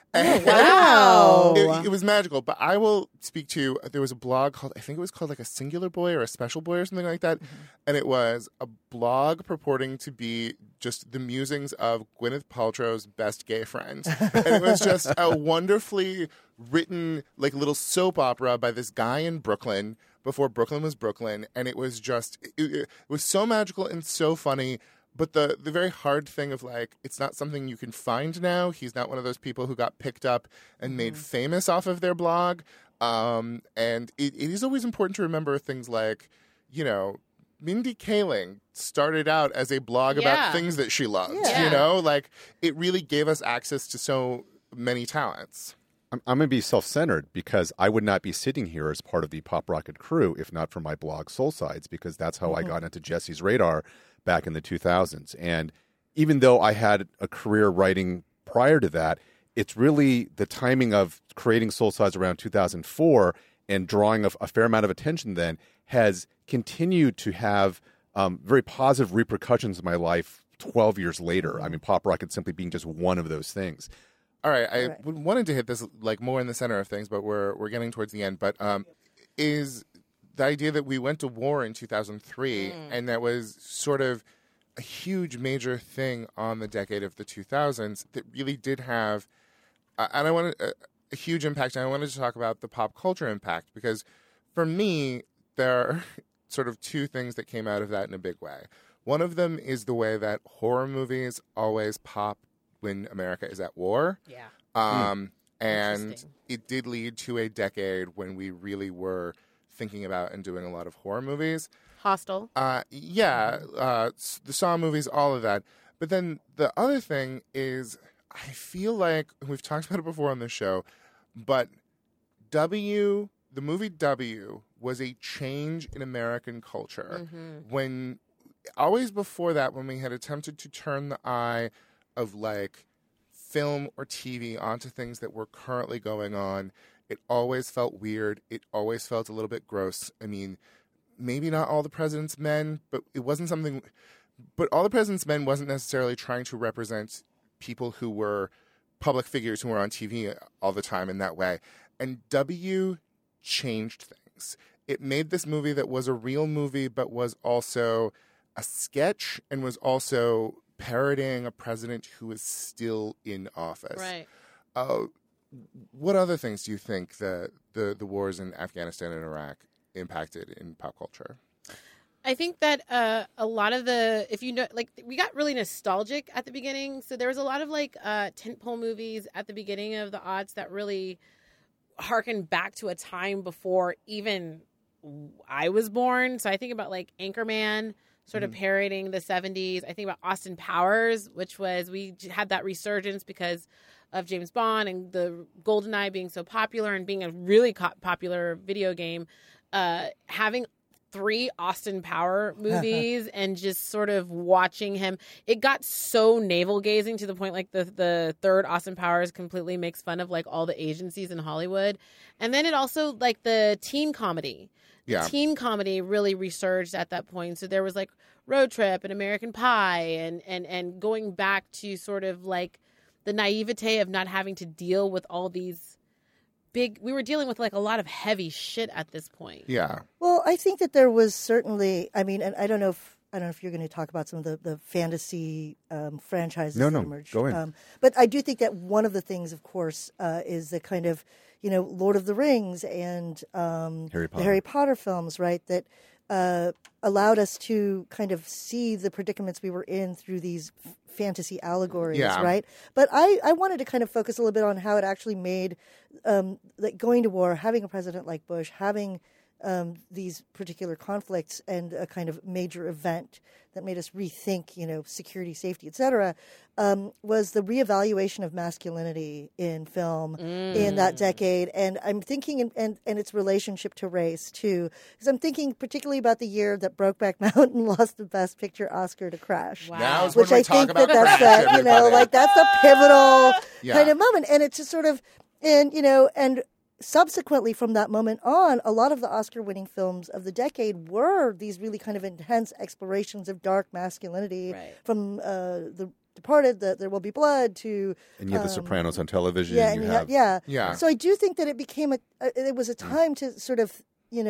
Wow. It was magical. But I will speak to, there was a blog called, I think it was called like a Singular Boy or a Special Boy or something like that. And it was a blog purporting to be just the musings of Gwyneth Paltrow's best gay friend. And it was just a wonderfully written like little soap opera by this guy in Brooklyn before Brooklyn was Brooklyn. And it was just, it was so magical and so funny. But the very hard thing of like, it's not something you can find now. He's not one of those people who got picked up and made famous off of their blog. And it is always important to remember things like, you know, Mindy Kaling started out as a blog about things that she loved. Yeah. You know, like it really gave us access to so many talents. I'm going to be self-centered because I would not be sitting here as part of the Pop Rocket crew if not for my blog Soul Sides, because that's how I got into Jesse's radar back in the 2000s. And even though I had a career writing prior to that, it's really the timing of creating Soul Sides around 2004 and drawing a fair amount of attention then has continued to have very positive repercussions in my life 12 years later. I mean, Pop Rocket simply being just one of those things. All right, I wanted to hit this like more in the center of things, but we're getting towards the end. But is the idea that we went to war in 2003, and that was sort of a huge major thing on the decade of the 2000s that really did have, and I wanted a huge impact. And I wanted to talk about the pop culture impact because for me, there are sort of two things that came out of that in a big way. One of them is the way that horror movies always pop when America is at war. Yeah. And it did lead to a decade when we really were thinking about and doing a lot of horror movies. Hostel. The Saw movies, all of that. But then the other thing is, I feel like, we've talked about it before on this show, but the movie W was a change in American culture. When, always before that, when we had attempted to turn the eye of like film or TV onto things that were currently going on, it always felt weird. It always felt a little bit gross. I mean, maybe not All the President's Men, but it wasn't something. But All the President's Men wasn't necessarily trying to represent people who were public figures who were on TV all the time in that way. And W changed things. It made this movie that was a real movie, but was also a sketch and was also parodying a president who is still in office. Right. What other things do you think the wars in Afghanistan and Iraq impacted in pop culture? I think that a lot of if you know, like we got really nostalgic at the beginning. So there was a lot of like tentpole movies at the beginning of the aughts that really harkened back to a time before even I was born. So I think about like Anchorman, sort of parodying the 70s. I think about Austin Powers, which was, we had that resurgence because of James Bond and the GoldenEye being so popular and being a really popular video game. Having 3 Austin Power movies and just sort of watching him. It got so navel gazing to the point like the third Austin Powers completely makes fun of like all the agencies in Hollywood. And then it also like the teen comedy. Teen comedy really resurged at that point. So there was like Road Trip and American Pie and going back to sort of like the naivete of not having to deal with all these we were dealing with like a lot of heavy shit at this point. Yeah. Well, I think that there was certainly, I mean, and I don't know if you're going to talk about some of the fantasy franchises that emerged. Go in. But I do think that one of the things, of course, is the kind of, Lord of the Rings and the Harry Potter films, right? allowed us to kind of see the predicaments we were in through these fantasy allegories, Yeah. right? But I wanted to kind of focus a little bit on how it actually made like going to war, having a president like Bush, having these particular conflicts and a kind of major event that made us rethink, security, safety, et cetera, was the reevaluation of masculinity in film in that decade. And I'm thinking, and its relationship to race, too, because I'm thinking particularly about the year that Brokeback Mountain lost the Best Picture Oscar to Crash. Wow. Now is when Which we I talk think about that's Crash, that, everybody. like that's a pivotal Yeah. kind of moment. And it's just sort of, and subsequently from that moment on, a lot of the Oscar-winning films of the decade were these really kind of intense explorations of dark masculinity, Right. from The Departed, There Will Be Blood, to And you have The Sopranos on television. yeah, you and have Yeah. So I do think that it became it was a time to sort of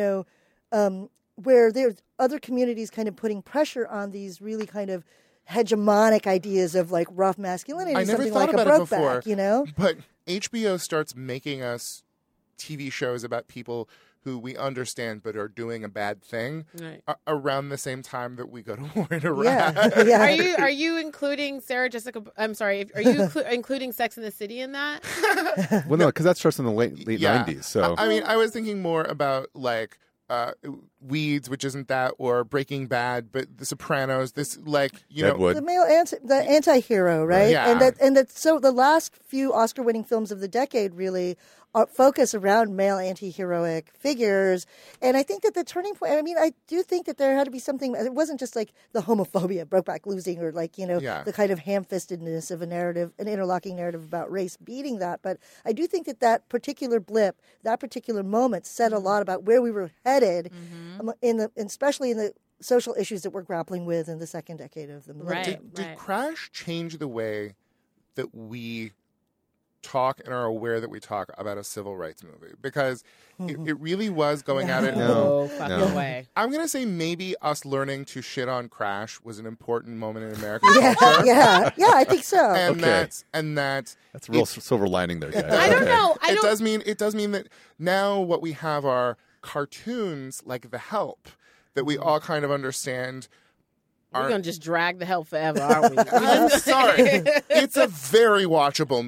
where there's other communities kind of putting pressure on these really kind of hegemonic ideas of like rough masculinity, I never something thought like about a it before. Brokeback, But HBO starts making us TV shows about people who we understand but are doing a bad thing Right. around the same time that we go to war in Iraq. Yeah, yeah. Are you including Sarah Jessica? I'm sorry. Are you including Sex and the City in that? Well, no, because that starts in the late Yeah. 90s. So I mean, I was thinking more about like Weeds, which isn't that, or Breaking Bad, but The Sopranos. This like Deadwood. The anti-hero, right? Yeah. And that so the last few Oscar-winning films of the decade really focus around male anti-heroic figures, and I think that the turning point. I mean, I do think that there had to be something. It wasn't just like the homophobia, Brokeback losing, or like Yeah. the kind of ham-fistedness of a narrative, an interlocking narrative about race beating that. But I do think that that particular blip, that particular moment, said a lot about where we were headed, especially in the social issues that we're grappling with in the second decade of the millennium. Right. Did Crash change the way that we talk and are aware that we talk about a civil rights movie? Because it really was going at it. No fucking way. I'm going to say maybe us learning to shit on Crash was an important moment in American Yeah, culture. yeah, I think so. And Okay. that's that's a real silver lining there, guys. I don't Okay. know. it does mean that now what we have are cartoons like The Help that we all kind of understand. We're gonna just drag the hell forever, aren't we? I'm sorry. It's a very watchable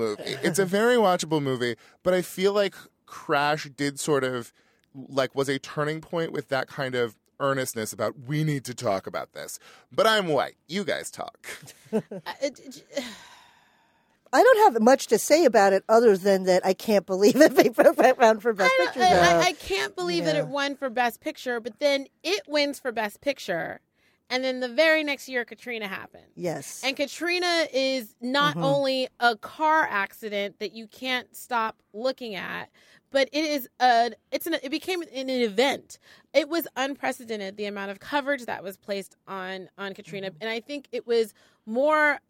movie. But I feel like Crash did sort of like was a turning point with that kind of earnestness about we need to talk about this. But I'm white. You guys talk. I don't have much to say about it other than that I can't believe it they found for Best Picture. I can't believe that Yeah. it won for Best Picture, but then it wins for Best Picture. And then the very next year, Katrina happened. Yes. And Katrina is not only a car accident that you can't stop looking at, but it became an event. It was unprecedented, the amount of coverage that was placed on Katrina. And I think it was more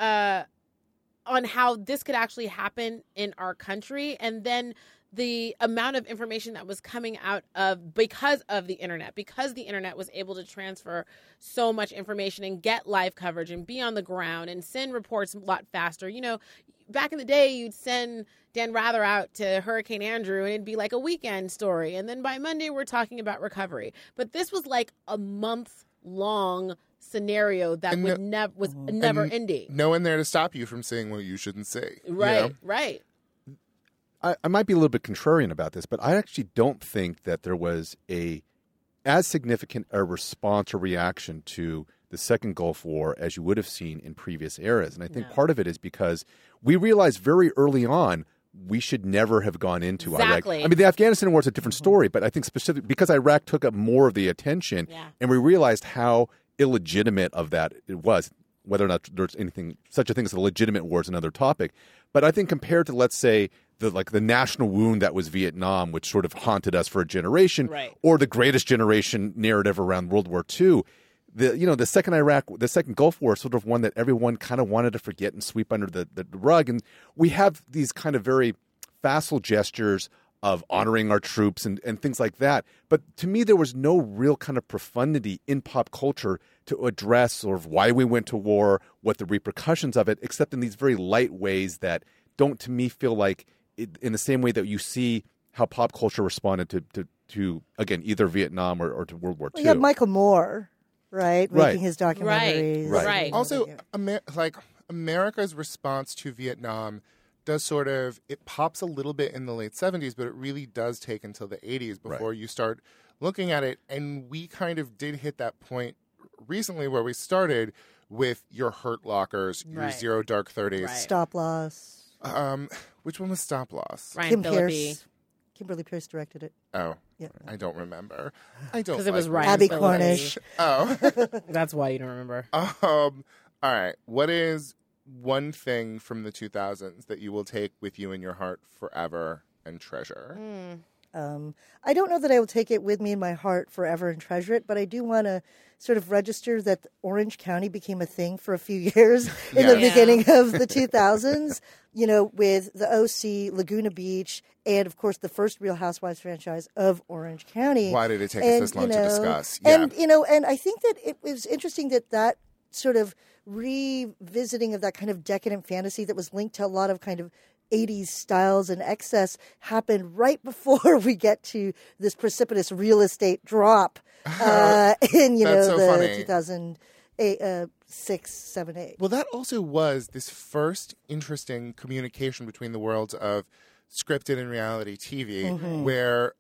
on how this could actually happen in our country. And then the amount of information that was coming out of because the internet was able to transfer so much information and get live coverage and be on the ground and send reports a lot faster. You know, back in the day, you'd send Dan Rather out to Hurricane Andrew and it'd be like a weekend story. And then by Monday, we're talking about recovery. But this was like a month-long scenario that was never ending. No one there to stop you from saying what you shouldn't say. Right, right. I might be a little bit contrarian about this, but I actually don't think that there was as significant a response or reaction to the second Gulf War as you would have seen in previous eras. And I think part of it is because we realized very early on we should never have gone into Exactly. Iraq. I mean, the Afghanistan war is a different story, but I think specifically because Iraq took up more of the attention and we realized how illegitimate of that it was. Whether or not there's such a thing as a legitimate war is another topic. But I think compared to, let's say, the national wound that was Vietnam, which sort of haunted us for a generation, Right. or the greatest generation narrative around World War II, the second Gulf War is sort of one that everyone kind of wanted to forget and sweep under the rug. And we have these kind of very facile gestures of honoring our troops and things like that. But to me, there was no real kind of profundity in pop culture to address sort of why we went to war, what the repercussions of it, except in these very light ways that don't, to me, feel like in the same way that you see how pop culture responded to to again either Vietnam or to World War II. You have Michael Moore, right, Right. making his documentaries. Right. Also, America's response to Vietnam does sort of, it pops a little bit in the late 70s, but it really does take until the 80s before you start looking at it. And we kind of did hit that point recently where we started with your Hurt Lockers, your Right. Zero Dark 30s. Right. Stop Loss. Which one was Stop Loss? Ryan Kim Phillippe. Pierce. Kimberly Pierce directed it. Oh, Yeah. I don't remember. I don't Because it was like Ryan Abby Phillippe. Cornish. Oh. That's why you don't remember. All right. What is one thing from the 2000s that you will take with you in your heart forever and treasure? I don't know that I will take it with me in my heart forever and treasure it, but I do want to sort of register that Orange County became a thing for a few years in the Yeah. beginning of the 2000s, you know, with the OC, Laguna Beach, and of course the first Real Housewives franchise of Orange County. Why did it take us this long to discuss? And, and I think that it was interesting that sort of revisiting of that kind of decadent fantasy that was linked to a lot of kind of 80s styles and excess happened right before we get to this precipitous real estate drop in, That's so the funny. 2006, 7, 8. Well, that also was this first interesting communication between the worlds of scripted and reality TV, where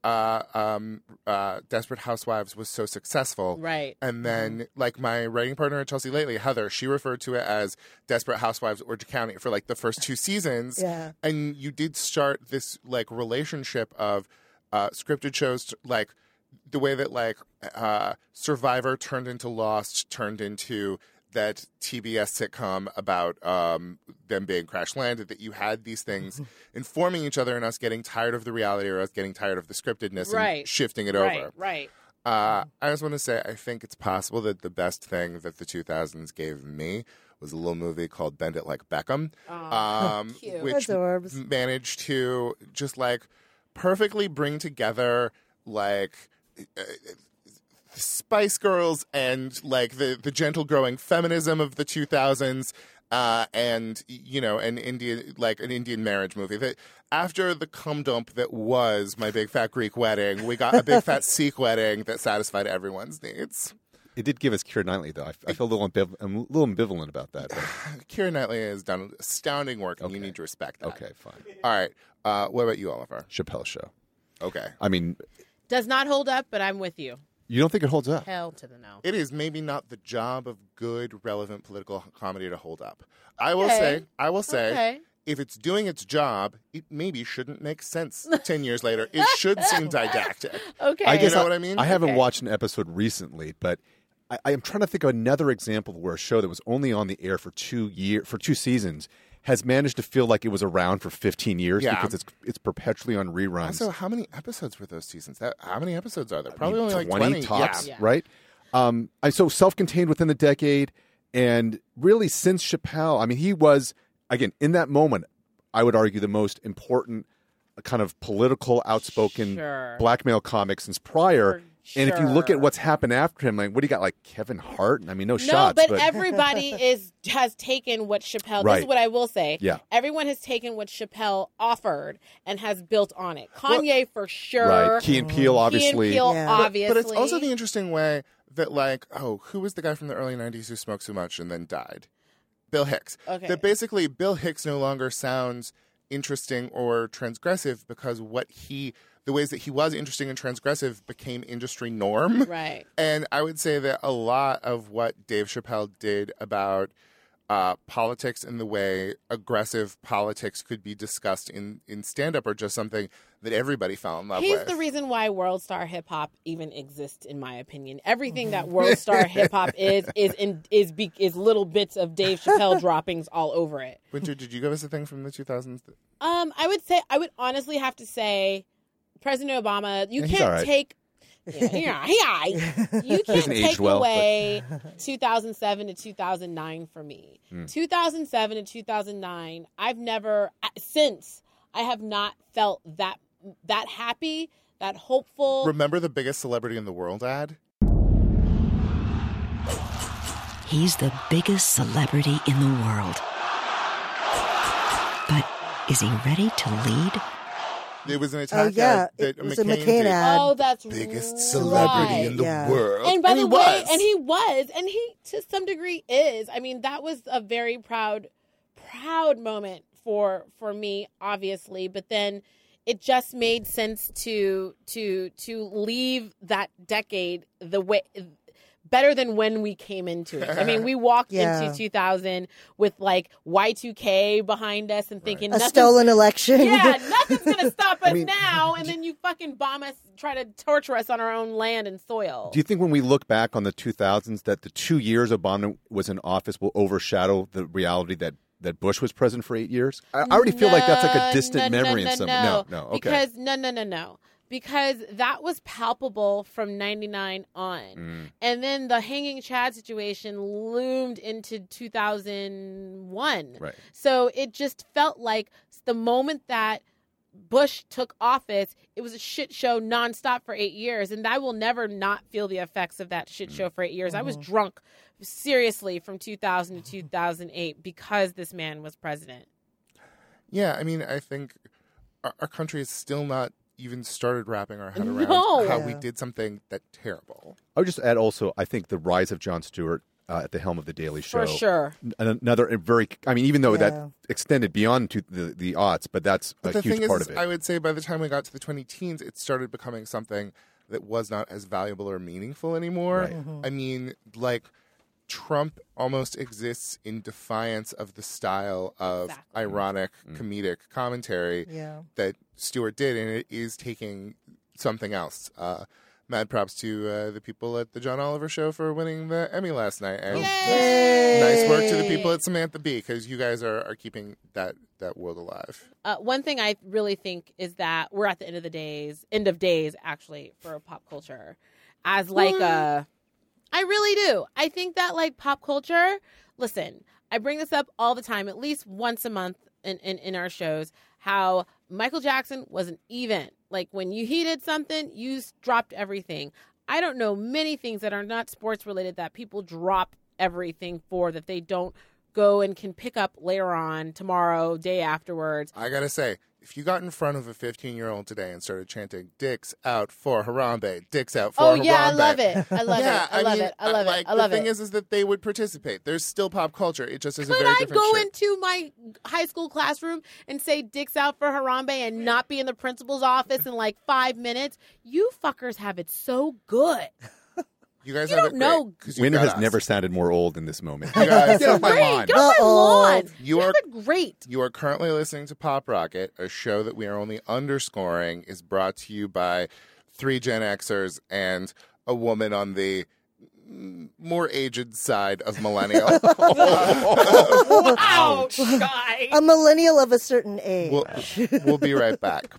Desperate Housewives was so successful. Right. And then, like my writing partner at Chelsea lately, Heather, she referred to it as Desperate Housewives Orange County for like the first 2 seasons. Yeah. And you did start this like relationship of scripted shows, like the way that like Survivor turned into Lost, turned into that TBS sitcom about them being crash landed, that you had these things informing each other and us getting tired of the reality or us getting tired of the scriptedness and shifting it over. Right. I just want to say, I think it's possible that the best thing that the 2000s gave me was a little movie called Bend It Like Beckham, Cute. which Adorbs. managed to just like perfectly bring together like Spice Girls and like the gentle growing feminism of the 2000s, and an Indian marriage movie. That after the cum dump that was My Big Fat Greek Wedding, we got a big fat Sikh wedding that satisfied everyone's needs. It did give us Keira Knightley, though. I feel I'm a little ambivalent about that. But... Keira Knightley has done astounding work, and you need to respect that. Okay, fine. All right. What about you, Oliver? Chappelle Show. Okay. I mean, Does not hold up, but I'm with you. you don't think it holds up? Hell to the no. It is maybe not the job of good, relevant political comedy to hold up. I will say, Okay. if it's doing its job, it maybe shouldn't make sense 10 years later. It should seem didactic. Okay. I guess You know what I mean? I haven't Okay. watched an episode recently, but I am trying to think of another example where a show that was only on the air for 2 seasons has managed to feel like it was around for 15 years Yeah. because it's perpetually on reruns. Also, how many episodes were those seasons? How many episodes are there? Probably only like 20 tops, Yeah. right? So self-contained within the decade, and really since Chappelle, I mean, he was, again, in that moment, I would argue the most important kind of political, outspoken Sure. black male comic since prior. And if you look at Sure. what's happened after him, like, what do you got, like Kevin Hart? I mean, no No, shots. but everybody has taken what Chappelle. This Right. is what I will say. Yeah. Everyone has taken what Chappelle offered and has built on it. Kanye for sure. right. Key and Peele, obviously. Key and Peele, Yeah. obviously. But it's also the interesting way that, like, who was the guy from the early 90s who smoked so much and then died? Bill Hicks. Okay. That basically Bill Hicks no longer sounds interesting or transgressive because the ways that he was interesting and transgressive became industry norm. Right. And I would say that a lot of what Dave Chappelle did about politics and the way aggressive politics could be discussed in stand-up are just something that everybody fell in love He's with. the reason why World Star Hip Hop even exists, in my opinion. Everything that World Star Hip Hop is little bits of Dave Chappelle droppings all over it. Winter, did you give us a thing from the 2000s? I would honestly have to say, President Obama, you He's can't all right. take. You can't Hasn't aged take well, away 2007 to 2009 for me. Hmm. 2007 to 2009, I have not felt that happy, that hopeful. Remember the biggest celebrity in the world ad? He's the biggest celebrity in the world. But is he ready to lead? It was an attack Oh, yeah. that It was a McCain McCain did. ad. Oh, that's Biggest right. celebrity in the Yeah. world. And by the way, was. and he to some degree is. I mean, that was a very proud moment for me, obviously. But then it just made sense to leave that decade the way better than when we came into it. I mean, we walked Yeah. into 2000 with like Y2K behind us and thinking A stolen election. Yeah, nothing's gonna stop us mean, now. And then you fucking bomb us, try to torture us on our own land and soil. Do you think when we look back on the 2000s that the 2 years Obama was in office will overshadow the reality that Bush was president for 8 years? I already feel like that's like a distant memory in some. No, okay. Because no. Because that was palpable from 99 on. And then the hanging Chad situation loomed into 2001. Right. So it just felt like the moment that Bush took office, it was a shit show nonstop for 8 years. And I will never not feel the effects of that shit show for 8 years. I was drunk, seriously, from 2000 to 2008 because this man was president. Yeah, I mean, I think our country is still not even started wrapping our head around No. how Yeah. we did something that terrible. I would just add also, I think the rise of Jon Stewart at the helm of the Daily Show. For sure. Another very, I mean, even though Yeah. that extended beyond to the aughts, but that's But a the huge thing part is, of it. I would say by the time we got to the 2010s, it started becoming something that was not as valuable or meaningful anymore. Right. I mean, like, Trump almost exists in defiance of the style of Exactly. ironic, comedic commentary Yeah. that Stewart did, and it is taking something else. Mad props to the people at the John Oliver Show for winning the Emmy last night. And nice work to the people at Samantha Bee, because you guys are keeping that world alive. One thing I really think is that we're at the end of days, actually, for pop culture. As like I really do. I think that like pop culture, listen, I bring this up all the time, at least once a month in our shows, how Michael Jackson was an event. Like when he did something, you dropped everything. I don't know many things that are not sports related that people drop everything for, that they don't go and can pick up later on, tomorrow, day afterwards. I gotta say, if you got in front of a 15-year-old today and started chanting "Dicks out for Harambe, Dicks out for Harambe," Oh yeah, I love it. I love yeah, it. I love it. I love like, it. I love the thing it. is that they would participate. There's still pop culture. It just is a Could very I different go shit. into my high school classroom and say "Dicks out for Harambe" and not be in the principal's office in like 5 minutes? You fuckers have it so good. You guys You have don't it know. great, 'cause you Winter got has us. never sounded more old in this moment. You guys- Get off my Great. lawn. Get off my lawn. You have are- it great. You are currently listening to Pop Rocket, a show that we are only underscoring is brought to you by 3 Gen Xers and a woman on the more aged side of millennial. Wow, guy. A millennial of a certain age. We'll be right back.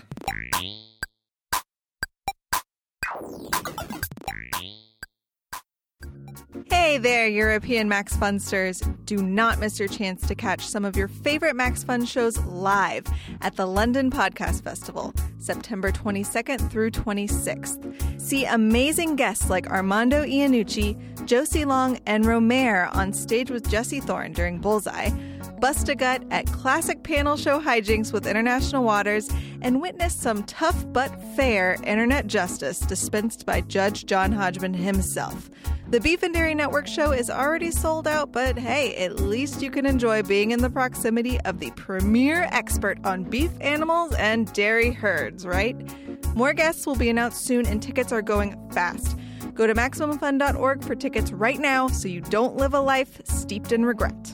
Hey there, European Max Funsters. Do not miss your chance to catch some of your favorite Max Fun shows live at the London Podcast Festival, September 22nd through 26th. See amazing guests like Armando Iannucci, Josie Long, and Romare on stage with Jesse Thorne during Bullseye. Bust a gut at classic panel show hijinks with International Waters, and witness some tough but fair internet justice dispensed by Judge John Hodgman himself. The Beef and Dairy Network show is already sold out, but hey, at least you can enjoy being in the proximity of the premier expert on beef animals and dairy herds, right? More guests will be announced soon, and tickets are going fast. Go to MaximumFun.org for tickets right now so you don't live a life steeped in regret.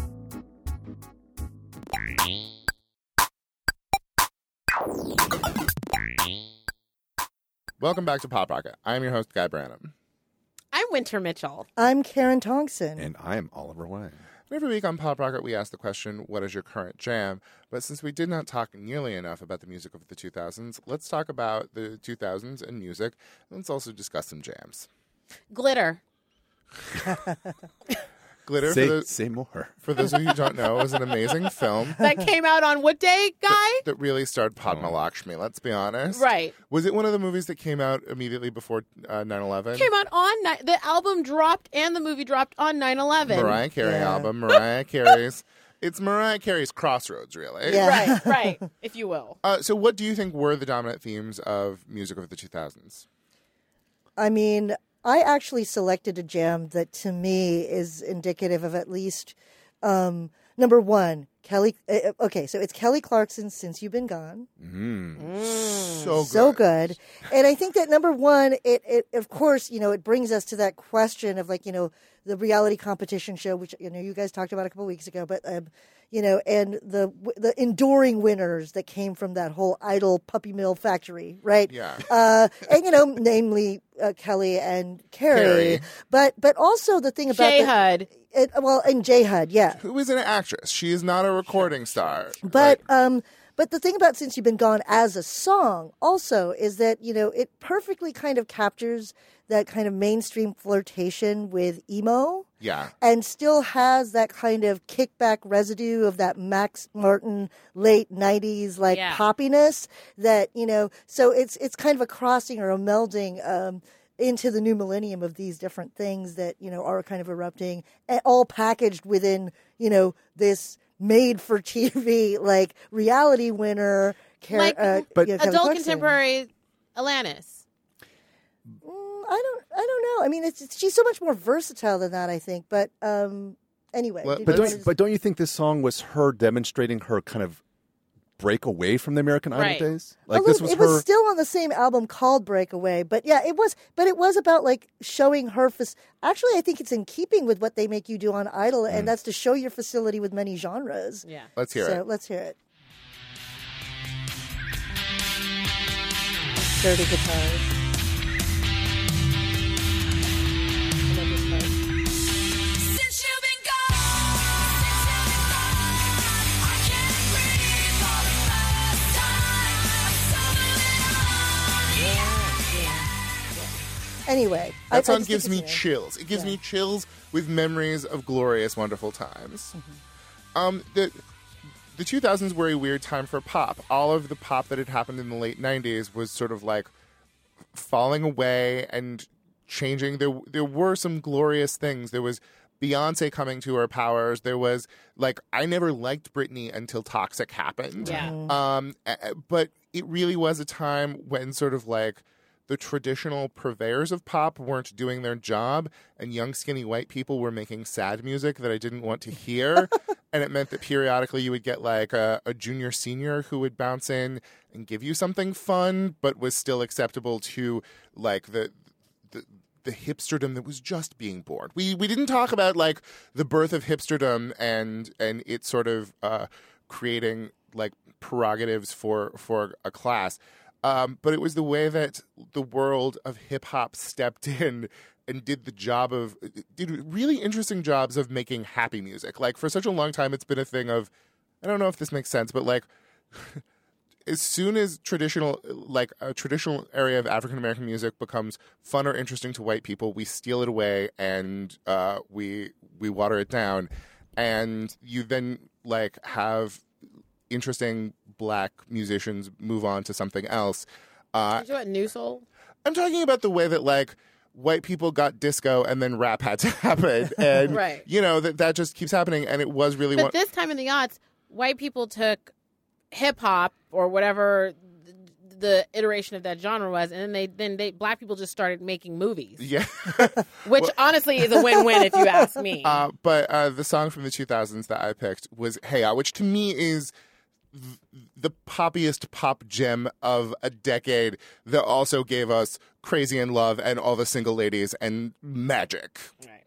Welcome back to Pop Rocket. I'm your host, Guy Branum. I'm Winter Mitchell. I'm Karen Thompson. And I am Oliver Wang. Every week on Pop Rocket, we ask the question, what is your current jam? But since we did not talk nearly enough about the music of the 2000s, let's talk about the 2000s and music. Let's also discuss some jams. Glitter. Glitter, Say more. for those of you who don't know, was an amazing film That came out on what day, Guy? that really starred Padma Lakshmi, let's be honest. Right. Was it one of the movies that came out immediately before 9/11? Came out on the album dropped and the movie dropped on 9/11. Mariah Carey Yeah. album, Mariah Carey's It's Mariah Carey's Crossroads, really. Yeah. Right, if you will. So what do you think were the dominant themes of music of the 2000s? I mean, I actually selected a jam that to me is indicative of at least number one, Kelly. Okay, so it's Kelly Clarkson's "Since You've Been Gone." So good. And I think that number one, it of course, it brings us to that question of the reality competition show, which you guys talked about a couple of weeks ago, but and the enduring winners that came from that whole Idol puppy mill factory, right? Yeah. And namely Kelly and Carrie. But also the thing about J Hud. And J Hud, yeah. Who is an actress? She is not a recording star. But Right. But the thing about Since You've Been Gone as a song also is that, it perfectly kind of captures that kind of mainstream flirtation with emo. Yeah. And still has that kind of kickback residue of that Max Martin late 90s poppiness that, so it's kind of a crossing or a melding into the new millennium of these different things that, are kind of erupting, all packaged within, this made for TV reality winner, But Kelly adult Clarkson. contemporary Alanis. I don't know. I mean, she's so much more versatile than that, I think. But anyway, Well, But don't you think this song was her demonstrating her kind of break away from the American Idol Right. days? it was still on the same album called Breakaway, but yeah, it was. But it was about showing her. Actually, I think it's in keeping with what they make you do on Idol, and that's to show your facility with many genres. Yeah. Let's hear it. Let's hear it. Dirty guitars. I love this part. Since you've been gone, I can't breathe for the first time. I'm so moving on. Anyway, I That song just gives think me it's chills. It gives Yeah. me chills with memories of glorious, wonderful times. Mm-hmm. The 2000s were a weird time for pop. All of the pop that had happened in the late 90s was sort of falling away and changing. There were some glorious things. There was Beyonce coming to her powers. There was I never liked Britney until Toxic happened. Yeah. But it really was a time when sort of the traditional purveyors of pop weren't doing their job, and young, skinny white people were making sad music that I didn't want to hear. And it meant that periodically you would get a junior senior who would bounce in and give you something fun, but was still acceptable to the hipsterdom that was just being born. We didn't talk about the birth of hipsterdom and it sort of creating prerogatives for a class. But it was the way that the world of hip hop stepped in and did really interesting jobs of making happy music. For such a long time, it's been a thing of, I don't know if this makes sense, but as soon as a traditional area of African American music becomes fun or interesting to white people, we steal it away and we water it down, and you then have interesting black musicians move on to something else. Did you know what New Soul? I'm talking about the way that white people got disco and then rap had to happen, and Right. that just keeps happening, and it was really But this time in the aughts, white people took hip hop or whatever the iteration of that genre was, and then black people just started making movies. yeah. Which honestly is a win-win if you ask me. But the song from the 2000s that I picked was "Hey Ya," which to me is the poppiest pop gem of a decade that also gave us Crazy in Love and All the Single Ladies and Magic. Right.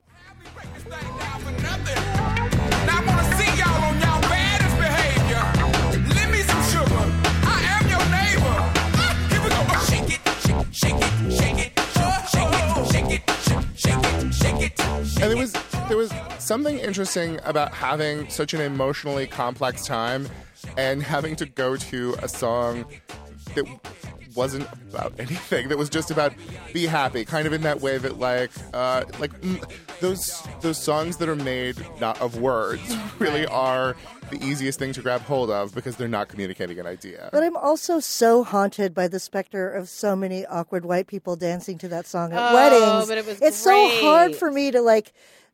I wanna see y'all on y'all baddest behavior. Lend me some sugar. I am your neighbor. Here we go. Shake it, shake it, shake it, shake it, shake it, shake it, shake it. And there was something interesting about having such an emotionally complex time and having to go to a song that wasn't about anything, that was just about be happy, kind of in that way that those songs that are made not of words really are the easiest thing to grab hold of because they're not communicating an idea. But I'm also so haunted by the specter of so many awkward white people dancing to that song at Oh, weddings. but it was it's so great. hard for me to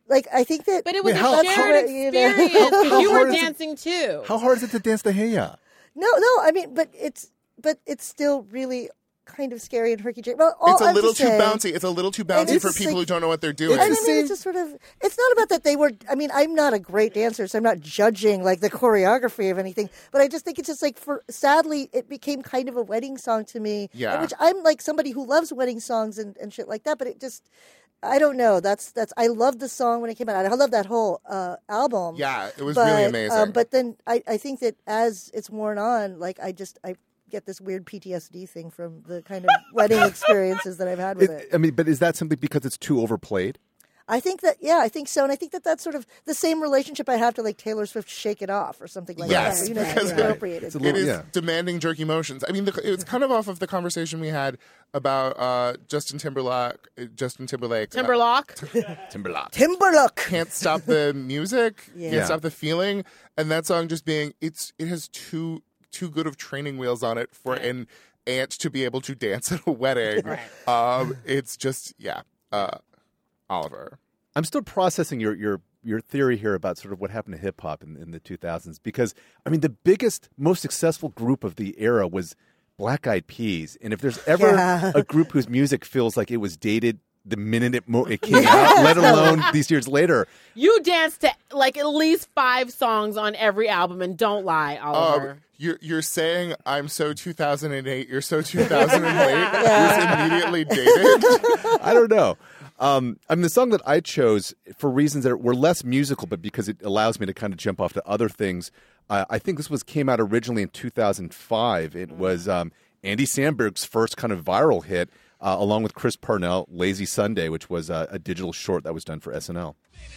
like I think that. But it was Wait, a how- shared you know, experience. 'cause you were hard is it- dancing too. How hard is it to dance the Hey Ya? No, I mean, but it's still really kind of scary and herky-jerky. Well, It's a I'm little just too saying- bouncy. It's a little too bouncy It's for just people like- who don't know what they're doing. I mean, it's just sort of. It's not about that they were. I mean, I'm not a great dancer, so I'm not judging like the choreography of anything. But I just think it's just like sadly, it became kind of a wedding song to me. Yeah. Which I'm like somebody who loves wedding songs and shit like that. But it just, I don't know. That's. I loved the song when it came out. I love that whole album. Yeah, it was really amazing. But then I think that as it's worn on, like I get this weird PTSD thing from the kind of wedding experiences that I've had with it. I mean, but is that simply because it's too overplayed? I think that, I think so. And I think that that's sort of the same relationship I have to like Taylor Swift Shake It Off or something like Yes, that. You know, because appropriated. It's a It little, is yeah. demanding jerky motions. I mean, it's kind of off of the conversation we had about Justin Timberlake. Timberlock. Timberlake. Timberlook. Can't stop the music. Yeah. Can't stop the feeling. And that song just being, it has too good of training wheels on it for an ant to be able to dance at a wedding. Right. It's just, Oliver. I'm still processing your theory here about sort of what happened to hip hop in the 2000s, because I mean the biggest, most successful group of the era was Black Eyed Peas, and if there's ever a group whose music feels like it was dated the minute it came out, let alone these years later. You danced to like at least 5 songs on every album, and don't lie, Oliver. You're saying I'm so 2008. You're so 2008. It was immediately dated. I don't know. I mean, the song that I chose for reasons that were less musical, but because it allows me to kind of jump off to other things. I think this came out originally in 2005. It was Andy Samberg's first kind of viral hit, along with Chris Parnell, "Lazy Sunday," which was a digital short that was done for SNL.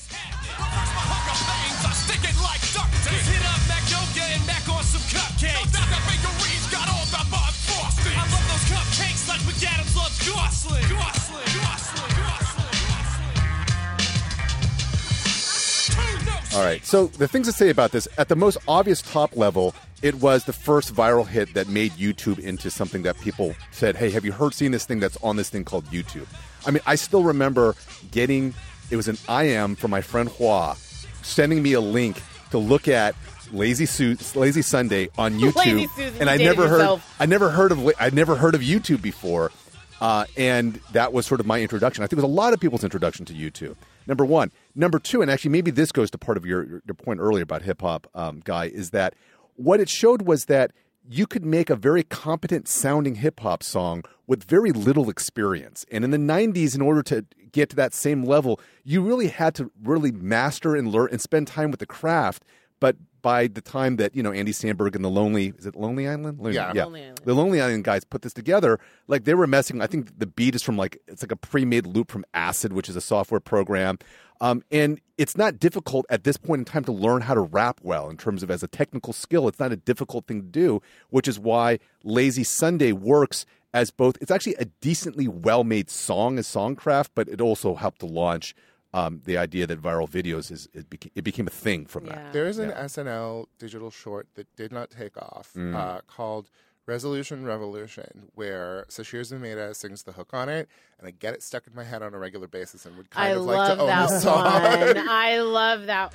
All right, so the things to say about this, at the most obvious top level, it was the first viral hit that made YouTube into something that people said, hey, have you seen this thing that's on this thing called YouTube? I mean, I still remember it was an IM from my friend Hua, sending me a link to look at Lazy Sunday on YouTube. Lazy Susan, and I'd you never dated yourself. heard of YouTube before. And that was sort of my introduction. I think it was a lot of people's introduction to YouTube. Number one. Number two, and actually maybe this goes to part of your point earlier about hip-hop, Guy, is that what it showed was that you could make a very competent sounding hip-hop song with very little experience. And in the 90s, in order to get to that same level, you really had to really master and learn and spend time with the craft. But by the time that, Andy Samberg and the Lonely Island? Yeah. Lonely Island. The Lonely Island guys put this together, like they were messing. I think the beat is from it's like a pre-made loop from Acid, which is a software program. And it's not difficult at this point in time to learn how to rap well in terms of as a technical skill. It's not a difficult thing to do, which is why Lazy Sunday works as both. It's actually a decently well-made song as songcraft, but it also helped to launch the idea that viral videos it became a thing from that. There is an SNL digital short that did not take off called Resolution Revolution, where Sashir Zameda sings the hook on it, and I get it stuck in my head on a regular basis and would kind I of love like to own that the song. one. I love that.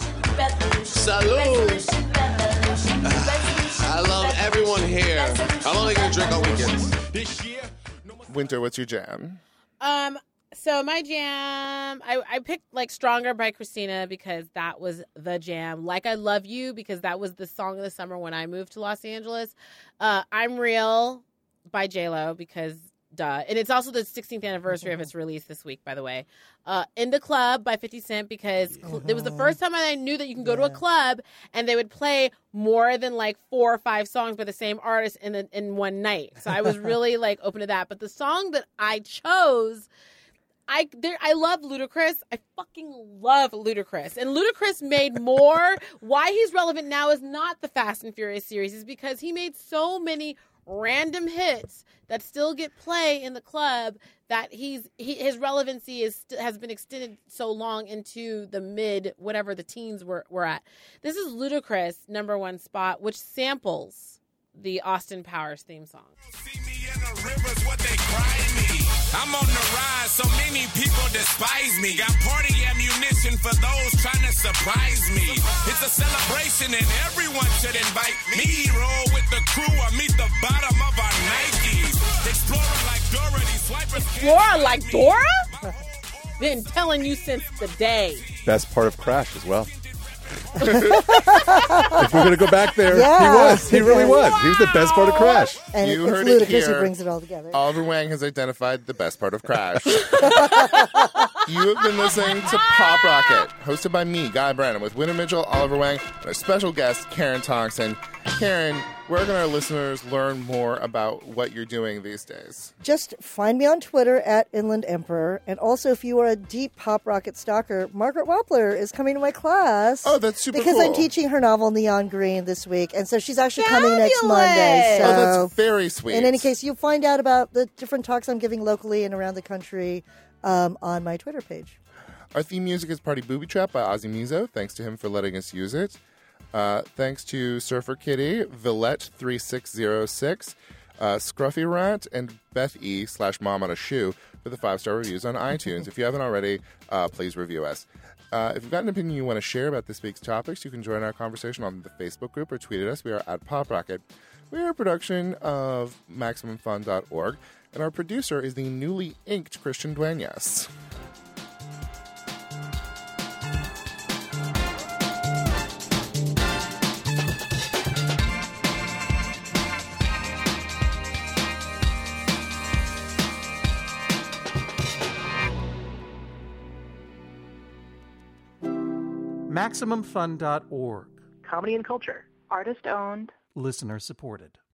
Salud! I love everyone here. I'm only gonna drink on weekends. This year, Winter, what's your jam? So my jam, I picked like Stronger by Christina because that was the jam. Like I Love You because that was the song of the summer when I moved to Los Angeles. I'm Real by J-Lo because duh. And it's also the 16th anniversary of its release this week, by the way. In the Club by 50 Cent because it was the first time I knew that you can go to a club and they would play more than like 4 or 5 songs by the same artist in one night. So I was really like open to that. But the song that I chose, I love Ludacris. I fucking love Ludacris. And Ludacris made more. Why he's relevant now is not the Fast and Furious series. It's because he made so many random hits that still get play in the club that his relevancy has been extended so long into the mid, whatever the teens were at. This is Ludacris' #1 spot, which samples the Austin Powers theme song. See me in the rivers, what they cry me. I'm on the rise, so many people despise me. Got party ammunition for those trying to surprise me. It's a celebration and everyone should invite me. Roll with the crew or meet the bottom of our Nikes. Exploring like Dora, these swipers. Flora like Dora? Been telling you since the day. Best part of Crash as well. If we're going to go back there, Yeah. he was. He really was. He was the best part of Crash. And You it's heard it ludicrous who here. brings it all together. Oliver Wang has identified the best part of Crash. You have been listening to Pop Rocket, hosted by me, Guy Brannon, with Winter Mitchell, Oliver Wang, and our special guest, Karen Thompson. Karen, where can our listeners learn more about what you're doing these days? Just find me on Twitter at Inland Emperor. And also, if you are a deep Pop Rocket stalker, Margaret Wappler is coming to my class. Oh, that's super because cool. I'm teaching her novel Neon Green this week. And so she's actually coming next Monday. So Oh, that's very sweet. in any case, you'll find out about the different talks I'm giving locally and around the country on my Twitter page. Our theme music is Party Booby Trap by Ozzy Mizo. Thanks to him for letting us use it. Thanks to Surfer Kitty, Villette3606, Scruffy Rat, and Beth E /Mom on a Shoe for the 5-star reviews on iTunes. If you haven't already, please review us. If you've got an opinion you want to share about this week's topics, you can join our conversation on the Facebook group or tweet at us. We are at Pop Rocket. We are a production of MaximumFun.org, and our producer is the newly inked Christian Duenas. MaximumFun.org. Comedy and culture. Artist owned. Listener supported.